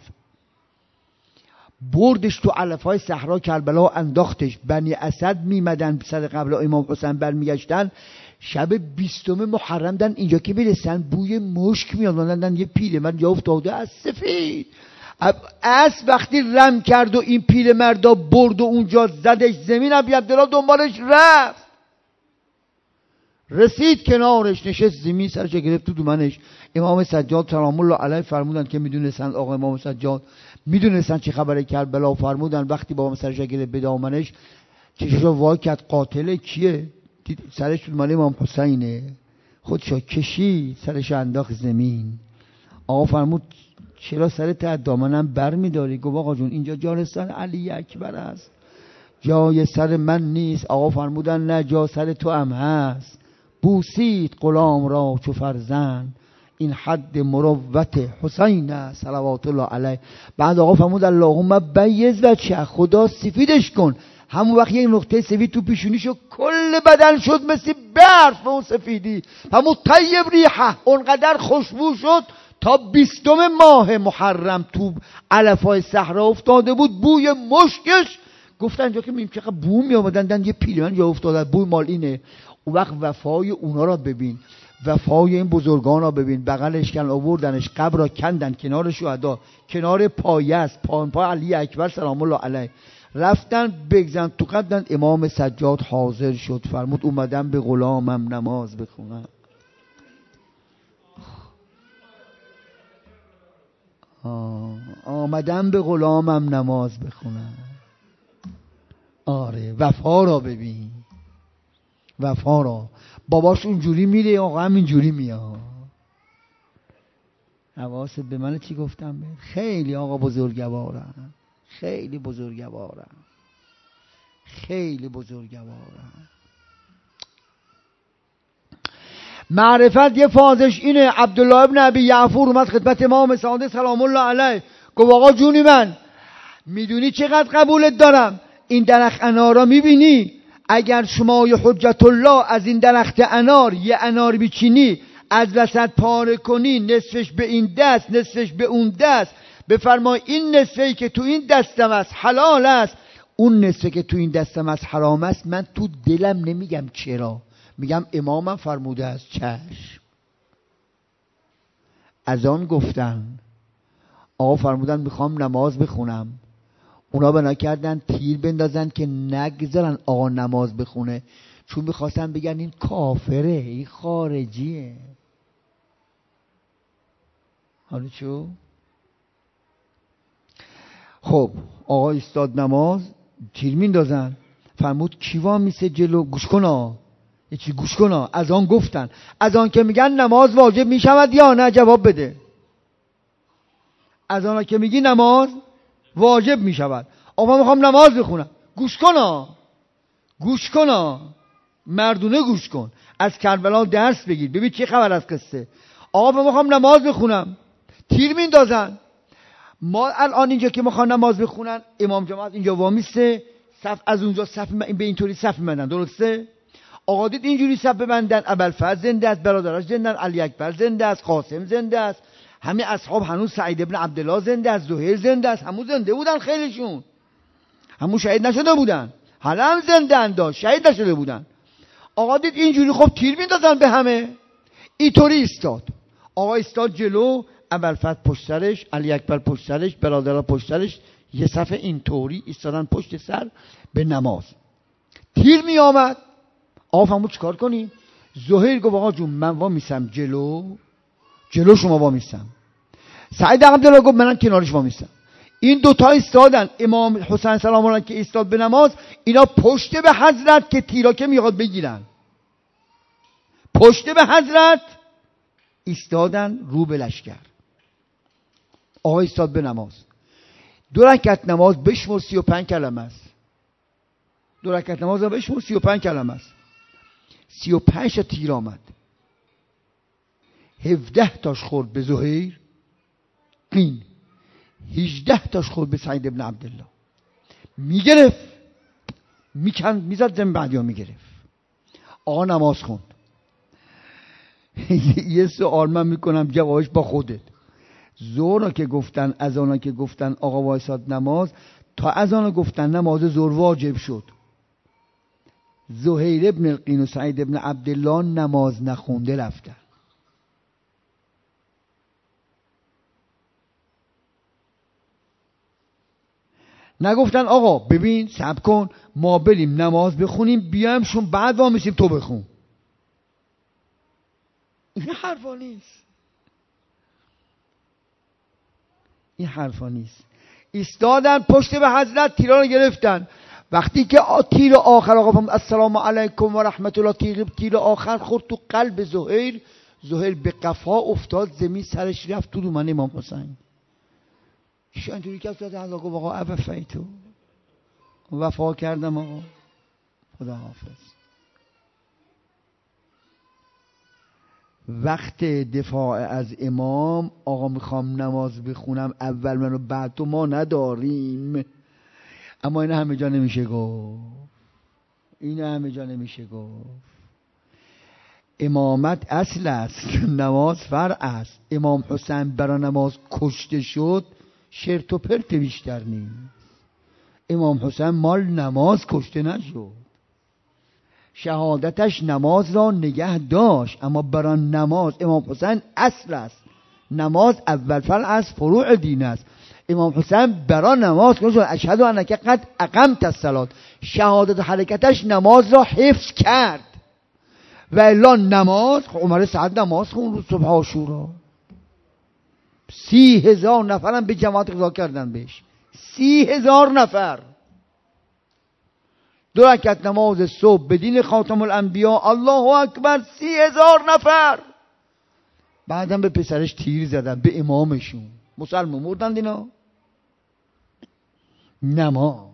Speaker 1: بردش تو علفهای صحرا کربلا و انداختش. بنی اسد میمدن سر قبل امام حسین برمیگشتن، شب 20 محرم دن اینجا که برسن بوی مشک میاد، ماندن یه پیرمرد جا افتاده از سفید. اسب وقتی رم کرد و این پیرمردا برد و اونجا زدش زمین، ابی عبدالله دنبالش رفت، رسید کنارش، نشست زمین، سرش گرفت تو دومنش. امام سجاد سلام الله علیه فرمودن که میدونستن آقا امام سجاد میدونستن چه خبره کربلا، فرمودن وقتی بابام سرش گرفت به دامنش چشاشو وا کرد، قاتل کیه؟ سرش تو مال امام حسینه، خودشو کشید، سرش انداخت زمین. آقا فرمود چرا سرت از دامنم بر میداری؟ گفت آقا جون اینجا جای سر علی اکبر است، جای سر من نیست. آقا فرمودن نه، جا سر تو هم هست. بوسید غلام را چو فرزند، این حد مروت حسین است صلوات الله علیه. بعد آقا فرمود اللهم بیض وجهه، خدا سفیدش کن. همون وقت یک نقطه سفید تو پیشونیشو، کل بدن شد مثل برف به اون سفیدی. فرمود طیب ریحه، اونقدر خوشبو شد تا 20 ماه محرم تو علفای صحرا افتاده بود، بوی مشکش. گفتن جا که میگیم چقدر بو می آمدن، یه پیرمرد جا افتاده، بوی مال اینه. اون وقت وفای اونا را ببین، وفای این بزرگان را ببین. بغلش کن آوردنش، قبر را کندن کنار شهدا، کنار پایه است، پای علی اکبر سلام الله علیه. رفتن بگزن تو قدن، امام سجاد حاضر شد، فرمود اومدم به غلامم نماز بخونم. آمدم به غلامم نماز بخونم. آره وفا را ببین، وفا را. باباش اونجوری میره، آقا هم اینجوری میاد. حواست به من چی گفتم؟ خیلی آقا بزرگوارم، خیلی بزرگوارم، خیلی بزرگوارم. معرفت یه فازش اینه. عبدالله ابن ابی یعفور اومد خدمت امام صادق سلام الله علیه، گفت آقا جونی من، میدونی چقدر قبولت دارم؟ این درخت انارا میبینی؟ اگر شما یه حجت الله از این درخت انار یه انار بیچینی، از وسط پاره کنی، نصفش به این دست نصفش به اون دست، بفرمای این نصفی که تو این دستم است حلال است، اون نصفی که تو این دستم است حرام است. من تو دلم نمیگم چرا، میگم امامم فرموده است، چشم. از آن گفتن آقا فرمودن میخوام نماز بخونم، اونا بنا کردن تیر بندازن که نگذارن آقا نماز بخونه، چون میخواستن بگن این کافره، این خارجیه. حالا چو؟ خب آقا ایستاد نماز، تیر میندازن. فرمود کیوا میسه جلو، گوش کنا، یه چی گوش کنا. از آن گفتن، از آن که میگن نماز واجب میشود یا نه، جواب بده. از آن که میگی نماز واجب میشود، آقا میخوام نماز بخونم، گوش کنا، گوش کنا، مردونه گوش کن، از کربلا درس بگیر، ببین چه خبر از قصه. آقا میخوام نماز بخونم، تیر میندازن. ما الان اینجا که میخوان نماز بخونن، امام جماعت اینجا وامیسته، صف از اونجا صف به اینطوری صف میبندن، درسته؟ آقا دید اینجوری صف ببندن، ابوالفضل زنده است، برادرش زنده است، علی اکبر زنده است، قاسم زنده است، همه اصحاب هنوز، سعید ابن عبدالله زنده است، زهیر زنده است، همون زنده بودن، خیلیشون همون شهید نشده بودن، هم زنده انداز، شهید نشده بودن. آقا دید اینجوری خب تیر میندازن به همه، اینطوری ایستاد. آقا ایستاد جلو، ابوالفتح پشت سرش، علی اکبر پشت سرش، برادرها پشت سرش، یه صفحه اینطوری ایستادن پشت سر به نماز. تیر می آمد. آقا فهمود چیکار کنیم؟ زهیر گفت آقا جون من وا میسم جلو شما وا میسم. سعید عبدالله گفت منم کنارش وا میسم. این دوتا ایستادن. امام حسین سلام الله که ایستاد به نماز، اینا پشت به حضرت که تیرا که میخواد بگیرن، پشت به حضرت ایستادن رو به لشکر. آقا ایستاد به نماز. 2 رکعت نماز بشمر 35 کلمه است. 2 رکعت نماز بشمر 35 کلمه است. 35 تا تیر آمد. 17 تاش خورد به زهیر قین، 18 تاش خورد به سعید ابن عبدالله. میگرفت میکند میزد زمین، بعدی ها میگرفت. آقا نماز خوند. یه سوال من میکنم جوابش با خودت. ظهر که گفتن، اذانا که گفتن آقا وایساد نماز، تا اذان گفتن نماز ظهر واجب شد. زهیر ابن القین و سعید ابن عبدالله نماز نخونده رفتن. نگفتن آقا ببین صبر کن ما بریم نماز بخونیم بیایمشون بعد وامیسیم تو بخون. این حرفا نیست. این حرفا نیست. ایستادن پشت به حضرت، تیرا رو گرفتن. وقتی که تیر آخر آقا فرمود السلام علیکم و رحمت الله، تیر آخر خورد تو قلب زهیر. زهیر به قفا افتاد زمین، سرش رفت تو دومن امام حسین. شان اینطوری که افتاد حضرت گفت آقا عفیتو، وفا کردم آقا، خدا حافظ. وقت دفاع از امام، آقا میخوام نماز بخونم اول منو بعد تو، ما نداریم. اما این همه جا نمیشه گفت. این همه جا نمیشه گفت. امامت اصل است، نماز فرع است. امام حسین برای نماز کشته شد، شرط و پرت بیشتر نیست. امام حسین مال نماز کشته نشد. شهادتش نماز را نگه داشت، اما برای نماز امام حسین اصل است. نماز اول فرع از فروع دین است. امام حسین برای نماز که اشهد انک قد اقمت الصلاه، شهادت حرکتش نماز را حفظ کرد. و الا نماز، عمر سعد نماز خون روز صبح عاشورا 30,000 نفرم به جماعت قضا کردن بهش. 30,000 نفر. 2 رکعت نماز صبح به دین خاتم الانبیا، الله اکبر، 30,000 نفر. بعدم به پسرش تیر زدن، به امامشون. مسلمان مردن اینا. نما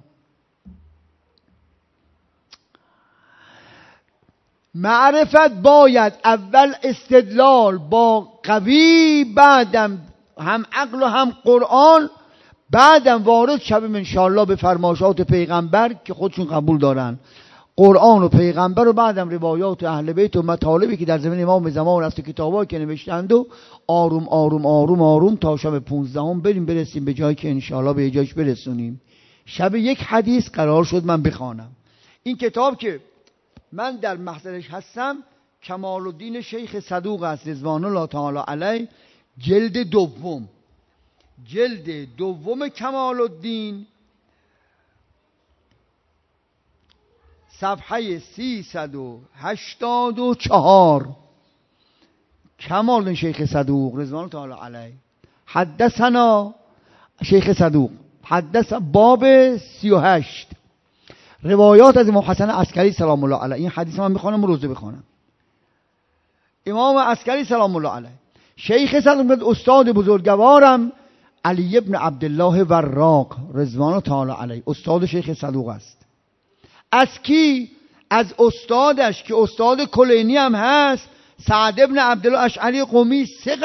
Speaker 1: معرفت باید اول استدلال با قوی، بعدم هم عقل و هم قرآن، بعدم وارد شویم انشاءالله به فرمایشات پیغمبر که خودشون قبول دارن، قرآن و پیغمبر، و بعدم روایات اهل بیت و مطالبی که در زمین امام زمان است و کتابایی که نوشتند، و آروم آروم آروم آروم تا شب 15 برسیم به جایی که انشاءالله به جایش برسونیم. شب یک حدیث قرار شد من بخوانم. این کتاب که من در محضرش هستم کمال الدین شیخ صدوق است رضوان الله تعالی علیه، جلد دوم کمال الدین، صفحه 384. کمال الدین شیخ صدوق رضوان الله تعالی علیه. حدثنا شیخ صدوق حدث باب 38 روایات از امام حسن عسکری سلام الله علیه. این حدیث من میخوانم، روزه بخوانم. امام عسکری سلام الله علیه، شیخ صدوق استاد بزرگوارم علی ابن عبدالله وراق رضوان تعالی علیه، استاد شیخ صدوق است. از کی؟ از استادش که استاد کلینی هم هست، سعد ابن عبدالله اشعری قمی،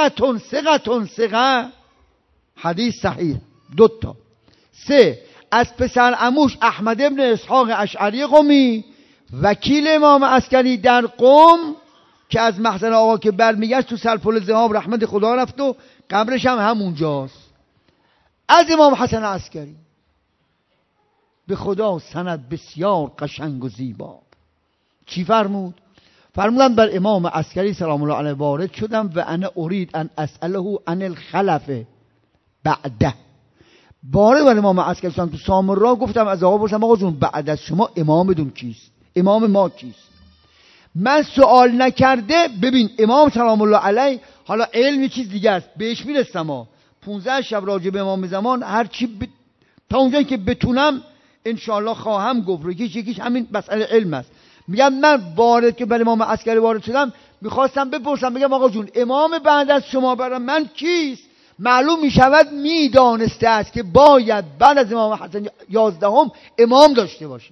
Speaker 1: ثقه، حدیث صحیح. 2 تا. 3 از پسر عموش احمد ابن اسحاق اشعری قمی، وکیل امام عسکری در قم، که از محضر آقا که برمیگشت تو سرپل ذهاب رحمت خدا رفت و قبرش هم همونجاست. از امام حسن عسکری. به خدا سند بسیار قشنگ و زیبا. چی فرمود؟ فرمودن بر امام عسکری سلام الله علیه وارد شدم و انا اريد ان اساله عن الخلف بعده. وارد بر امام عسکری شدم تو سامرا، گفتم از آقا پرسیدم آقا جون بعد از شما امامتون کیست؟ امام ما کیست؟ من سوال نکرده، ببین امام سلام الله علیه، حالا علم یه چیز دیگه است، بهش میرسم 15 شب راجع به امام زمان هر چی تا اونجایی که بتونم انشاءالله خواهم گفت. یکیش همین مسئله علم است. میگم من وارد که برای امام عسکری وارد شدم میخواستم بپرسم، بگم آقا جون امام بعد از شما برای من کیست؟ معلوم میشود میدانسته است که باید بعد از امام حسن 11 امام داشته باشه.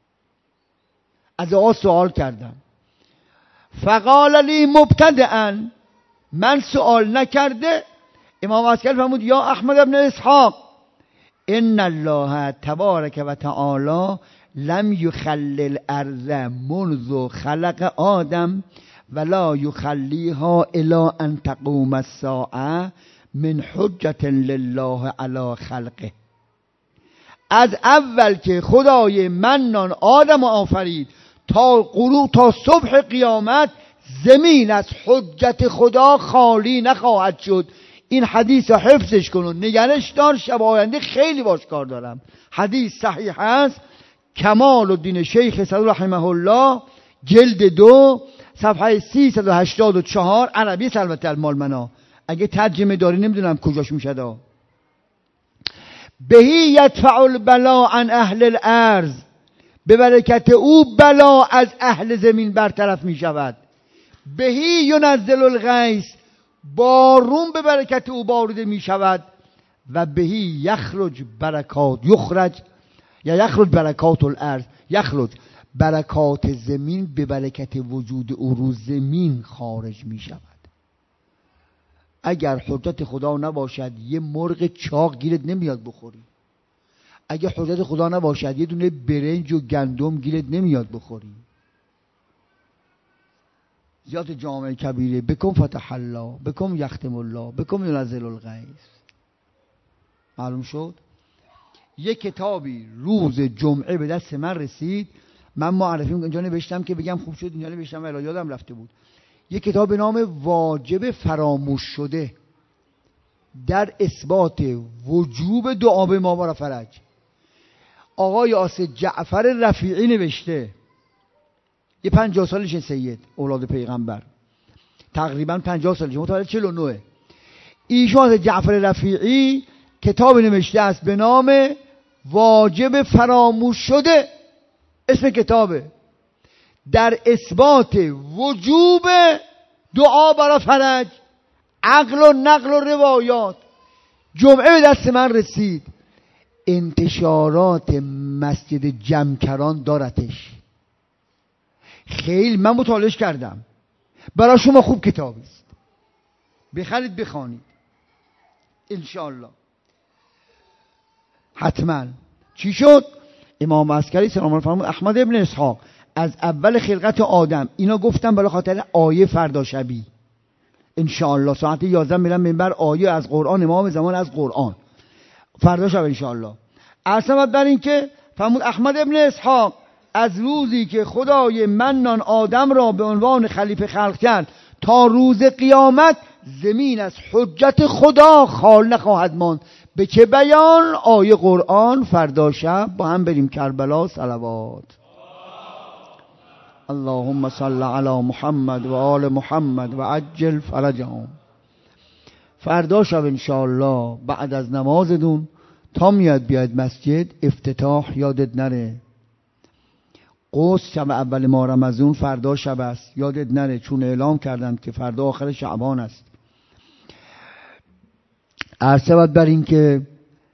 Speaker 1: از آقا سوال کردم. فقال لی مبتدئا، من سوال نکرده امام عسکری فرمود یا احمد ابن اسحاق ان الله تبارک و تعالی لم یخلل الارض منذ خلق آدم ولا یخلیها الی ان تقوم الساعه من حجة لله علی خلقه. از اول که خدای منان آدم آفرید تا غروب تا صبح قیامت زمین از حجت خدا خالی نخواهد شد. این حدیث رو حفظش کن و نگرش دار، شب آینده خیلی باش کار دارم. حدیث صحیح هست، کمال الدین شیخ صدوق رحمه الله جلد 2 صفحه 384 عربی البته المال. اگه ترجمه داری نمیدونم کجاش میشه. بهی یدفع البلا عن اهل الارض، به برکت او بلا از اهل زمین برطرف می شود. بهی ینزل الغیث، بارون به برکت او باریده می شود. و بهی یخرج برکات یخرج برکات الارض، یخرج برکات زمین به برکت وجود او رو زمین خارج می شود. اگر حجت خدا نباشد یه مرغ چاق گیرت نمیاد بخوری. اگه حجت خدا نباشد یه دونه برنج و گندم گیرت نمیاد بخوری. زیاد جامعه کبیره بکن فتح الله، بکن یختم الله، بکن ینزل الغیث. معلوم شد؟ یه کتابی روز جمعه به دست من رسید، من معرفی اینجا نوشتم که بگم خوب شد اینجا نوشتم ولی یادم رفته بود. یه کتاب به نام واجب فراموش شده در اثبات وجوب دعا به امام و فرج. آقای آصف جعفر رفیعی نوشته، یه 50 سالشه سید، اولاد پیغمبر، تقریبا 50 سالشه، متولد 49. ایشون جعفر رفیعی کتاب نوشته است به نام واجب فراموش شده، اسم کتابه، در اثبات وجوب دعا برای فرج، عقل و نقل و روایات. جمعه دست من رسید، انتشارات مسجد جمکران دارتش. خیلی من مطالعهش کردم، برای شما خوب کتابی است، بخرید بخوانید انشاءالله. حتما. چی شد؟ امام عسکری سلام الله فرمود احمد ابن اسحاق از اول خلقت آدم، اینا گفتم برای خاطر آیه فردا شبی انشاءالله ساعت 11 میرم منبر، آیه از قرآن، امام زمان از قرآن، فردا شب انشاءالله. عرضم بر این که فرمود احمد ابن اسحاق از روزی که خدای منان آدم را به عنوان خلیفه خلق کرد تا روز قیامت زمین از حجت خدا خال نخواهد ماند. به چه بیان؟ آیه قرآن. فردا شب با هم بریم کربلا صلوات. اللهم صل علی محمد و آل محمد و عجل فرجهم. فردا شب انشاءالله بعد از نمازتون تا بیاید مسجد افتتاح یادت نره. قوس شب اول ماه رمضان فردا شب است، یادت نره، چون اعلام کردند که فردا آخر شعبان است. عرض شود بر این که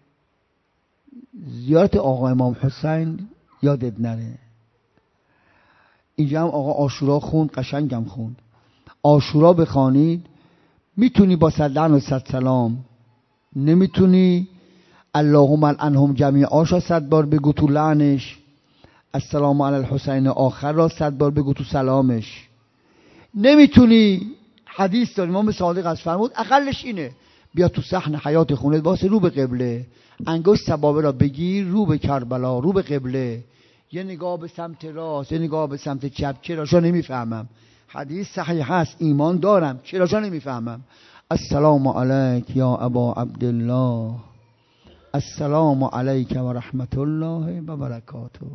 Speaker 1: زیارت آقا امام حسین یادت نره. اینجا هم آقا عاشورا خوند، قشنگم خوند. عاشورا بخوانید، میتونی با صدلعن و صد سلام، نمیتونی اللهم العنهم جمیعا 100 بار بگو تو لعنش، السلام علی الحسین آخر را 100 بار بگو تو سلامش. نمیتونی، حدیث داریم امام صادق از فرمود اقلش اینه بیا تو صحن حیات خونت واسه رو به قبله، انگشت سبابه را بگیر رو به کربلا، رو به قبله، یه نگاه به سمت راست، یه نگاه به سمت چپ. چراشا نمیفهمم، حدیث صحیح هست، ایمان دارم، چراشا نمیفهمم. السلام علیک یا ابا عبدالله، السلام علیک و رحمت الله و برکاته.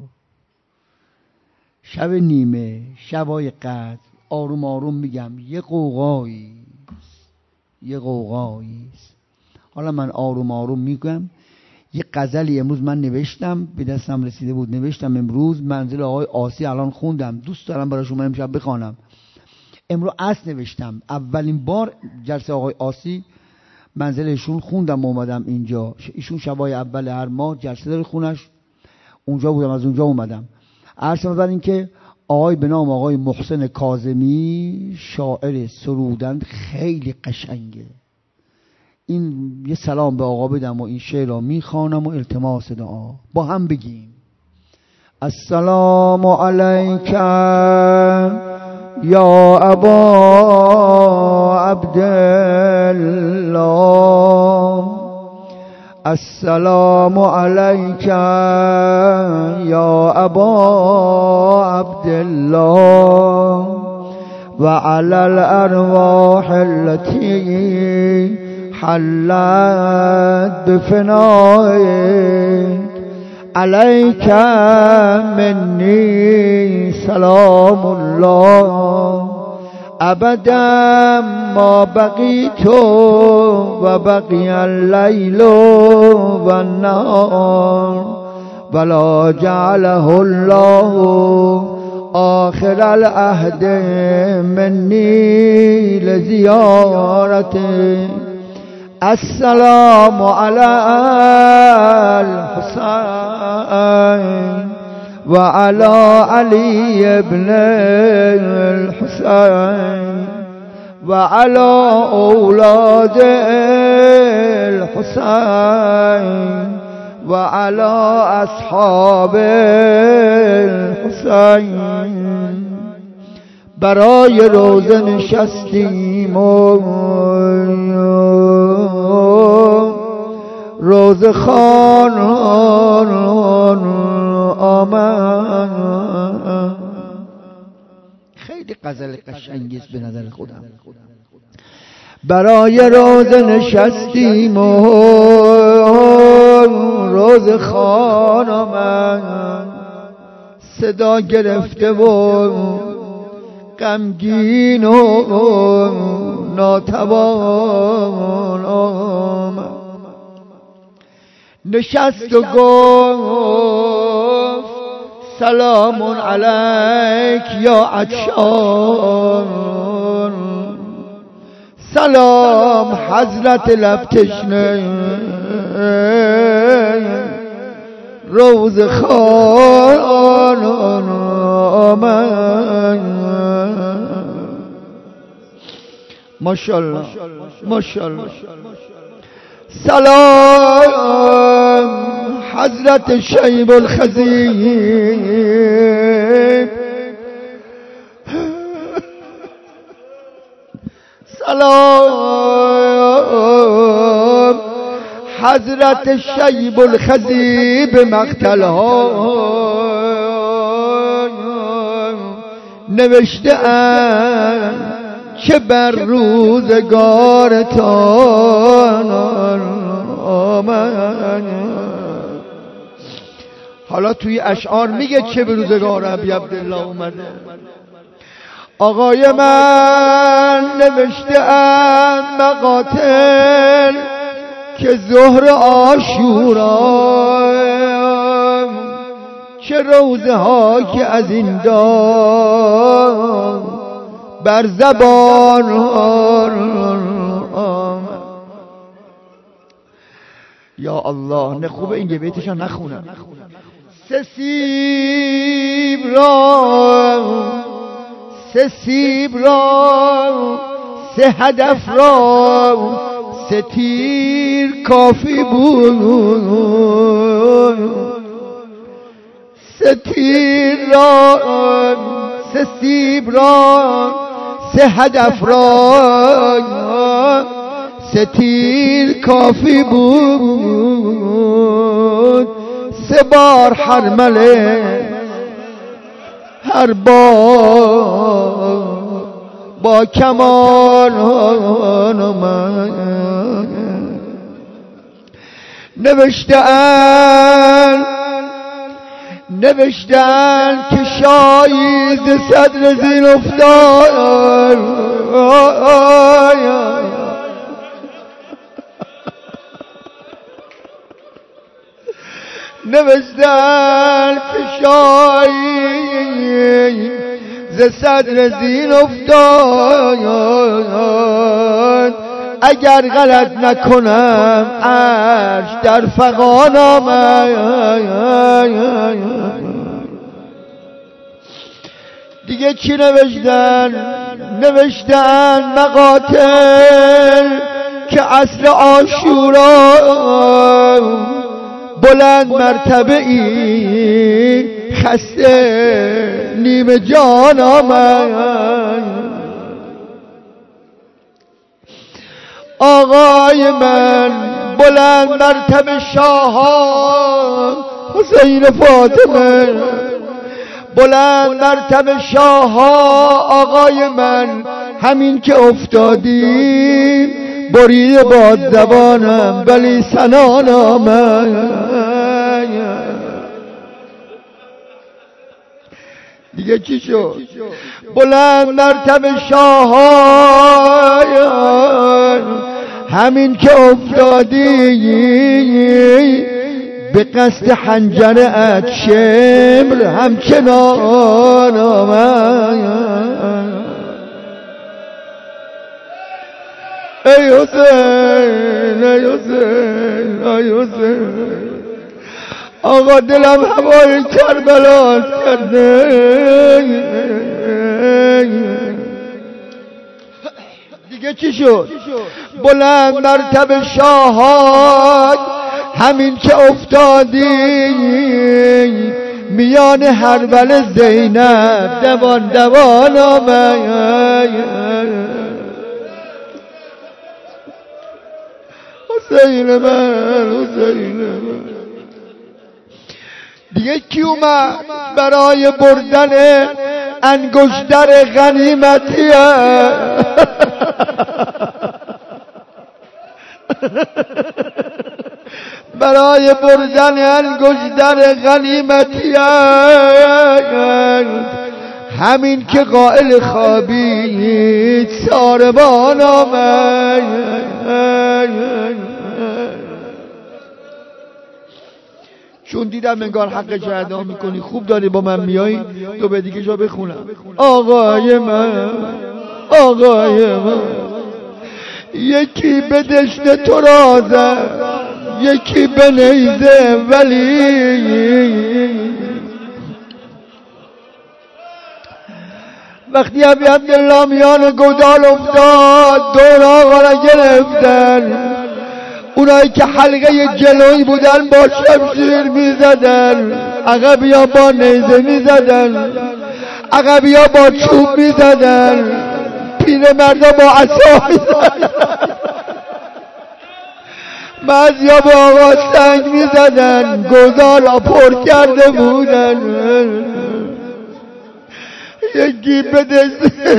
Speaker 1: شب نیمه، شبای قدر، آروم آروم میگم یه قوقایی، یه قوقایی. حالا من آروم آروم میگم. یه غزلی امروز من نوشتم، به دستم رسیده بود، نوشتم امروز، منزل آقای آسی الان خوندم، دوست دارم برای شما امشب بخوانم. امروز اصل نوشتم، اولین بار جلسه آقای آسی منزلشون خوندم، اومدم اینجا. ایشون شبای اول هر ماه جلسه داره خونش، اونجا بودم، از اونجا اومدم. عرض بر این که آقای به نام آقای محسن کاظمی، شاعر سرودند، خیلی قشنگه. این یه سلام به آقا بدم و این شعر را میخوانم و التماس دعا با هم بگیم. السلام علیک یا ابا عبدالله، السلام علیک یا ابا عبدالله و علی الارواح التي حلت بفنائك، علیک منی سلام الله ابدا ما بقیت و بقی اللیل و النهار ولا جعله الله آخر العهد منی لزیارته. السلام علی الحسین و علی علی ابن الحسین و علی اولاد الحسین و علی اصحاب الحسین. برای روزه نشستیم و روزه خوانان آمد. خیلی غزل قشنگی است به نظر خودم. برای روزه نشستیم و روزه خوان آمد، صدا گرفته و غمگین و ناتوان آمد. نشست و گفت سلام علیک یا عطشان، سلام حضرت لب تشنه روز خوان آمد. ماشاءالله ماشاءالله. سلام حضرت شیب الخزیب، سلام حضرت شیب الخزیب مقتلها نوشته اند که بر روزگارتان آمد. حالا توی اشعار میگه که به روزگار ابی عبدالله اومده. آقای من نوشته اند مقاتل که ظهر عاشورا، چه روزه ها که از این دار بر زبان آمد. یا الله، نه خوبه این بیتش نخونم. سه سیب را سه هدف را سه تیر کافی بود. سه تیر را سه سیب را سه هدف را ستیر کافی بود 3 بار حرمله هر بار با کمان نوشتن که شاید صدر زین افتاد نوشتن که شاید ز صدر زین افتاد اگر غلط نکنم عرش در فغان آمد دیگه چی نوشتن مقاتل که اصل عاشورا بلند مرتبه ای خسته نیمه جان آمد آقای من بلند مرتبه شاهان حسین فاطمه بلند مرتبه شاهان آقای من همین که افتادیم برید باد زبانم ولی سنان آمد دیگه چی شد بلند مرتبه شاهان همین که افتادی به قصد حنجره ات شمر همچنان آمد ای حسین ای حسین ای حسین آقا دلم هوای کربلا کرده دیگه چی شد بلند مرتبه شاهان همین که افتادی میان هربل زینب دوان آمد حسین من حسین من دیگه کی اومد برای بردن انگشتر غنیمتیه برای بردن انگشتر غنیمتیه همین که قائل خوابید ساربان آمد چون دیدم انگار حق ادا میکنی خوب داری با من میایی تو به دیگه جا بخونم آقای من یکی به دشت تو را زد یکی به نیزه ولی وقتی ابی عبدالله میان گودال افتاد دور آقا را گرفتن اونایی که حلقه جلویی بودن با شمشیر میزدن عقبیا با نیزه میزدن عقبیا با چوب میزدن پیرمردا با عصا میزدن بعضیا با آقا سنگ میزدن گودالا پر کرده بودن یکی بده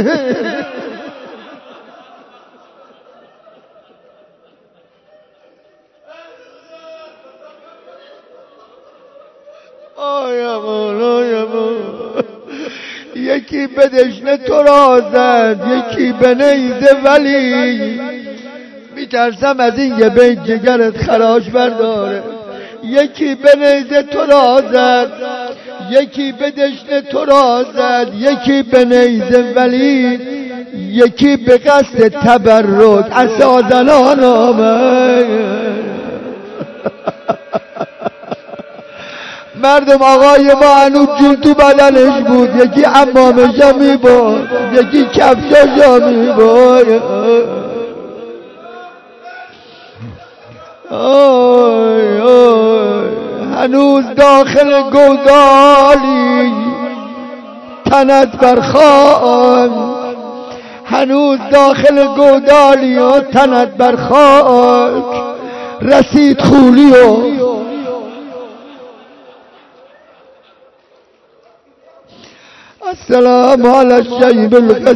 Speaker 1: یکی به دشنه تو را زد یکی به نیزه ولی میترسم از این یه بیت جگرت خراش برداره یکی به نیزه تو را زد یکی به دشنه تو را زد یکی به نیزه ولی یکی به قصد تبرک عصا زنان آمد مردم آقای ما هنوز جون تو بدنش بود یکی عمامشا میبود یکی کفشاشا میبود هنوز داخل گودالی تنت برخان هنوز داخل گودالی و تنت بر خاک رسید خولی و السلام على الشيب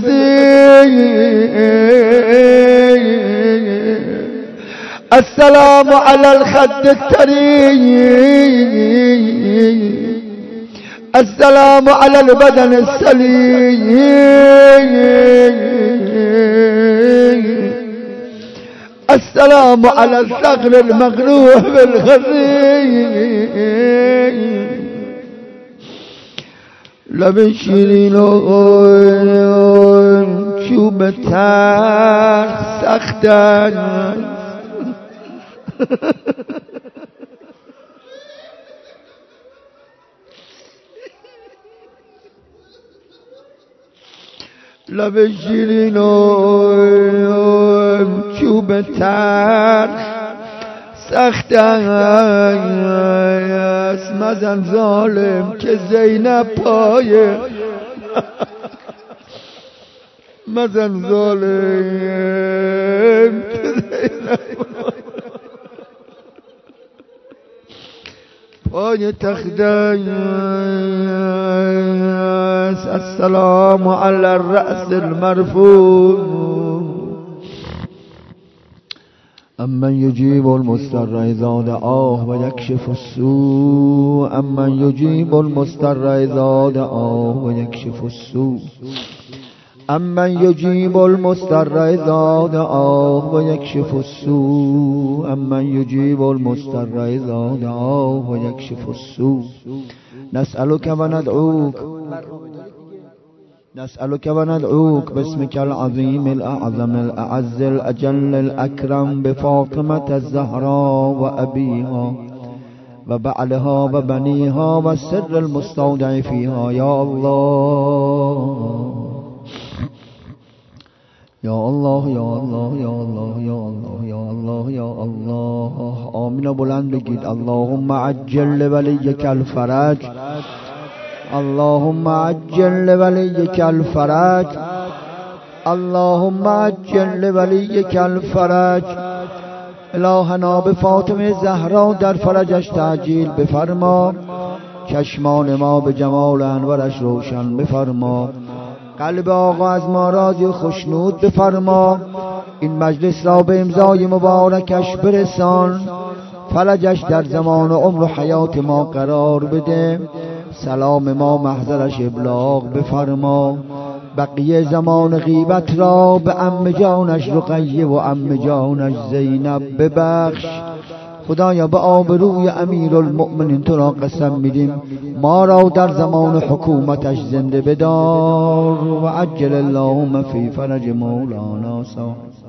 Speaker 1: الغزير السلام على الخد التري السلام على البدن السليم السلام على الثغر المغلوح بالغزير لب شیرین و چوب تلخ سختن لب شیرین و چوب تلخ سختن است مزن ظالم که زینب پایه مزن ظالم که زینب پای تخته است السلام علی الرأس المرفوع امن یجیب المضطر اذا دعاه و یکشف السوء امن یجیب المضطر اذا دعاه و یکشف السوء امن یجیب المضطر اذا دعاه و یکشف السوء امن یجیب المضطر اذا دعاه و یکشف السوء نسألك و ندعوك نسألك وندعوك باسمك العظيم الأعظم الأعز الأجل الأكرم بفاطمة الزهراء وأبيها وبعلها وبنيها والسر المستودع فيها يا الله يا الله يا الله يا الله يا الله يا الله يا الله آمين بلند بگید اللهم عجل لوليك الفرج اللهم عجل لوليك الفرج اللهم عجل لوليك الفرج الهنا به فاطمه زهرا در فرجش تعجیل بفرما چشمان ما به جمال انورش روشن بفرما قلب آقا از ما راضی و خوشنود بفرما این مجلس را به امضای مبارکش برسان فرجش در زمان و عمر و حیات ما قرار بده سلام ما محضرش ابلاغ بفرما بقیه زمان غیبت را به عم جانش رقیه و عم جانش زینب ببخش خدایا به آبروی امیرالمؤمنین تو را قسم میدیم ما را در زمان حکومتش زنده بدار و عجل اللهم فی فرج مولانا صاحب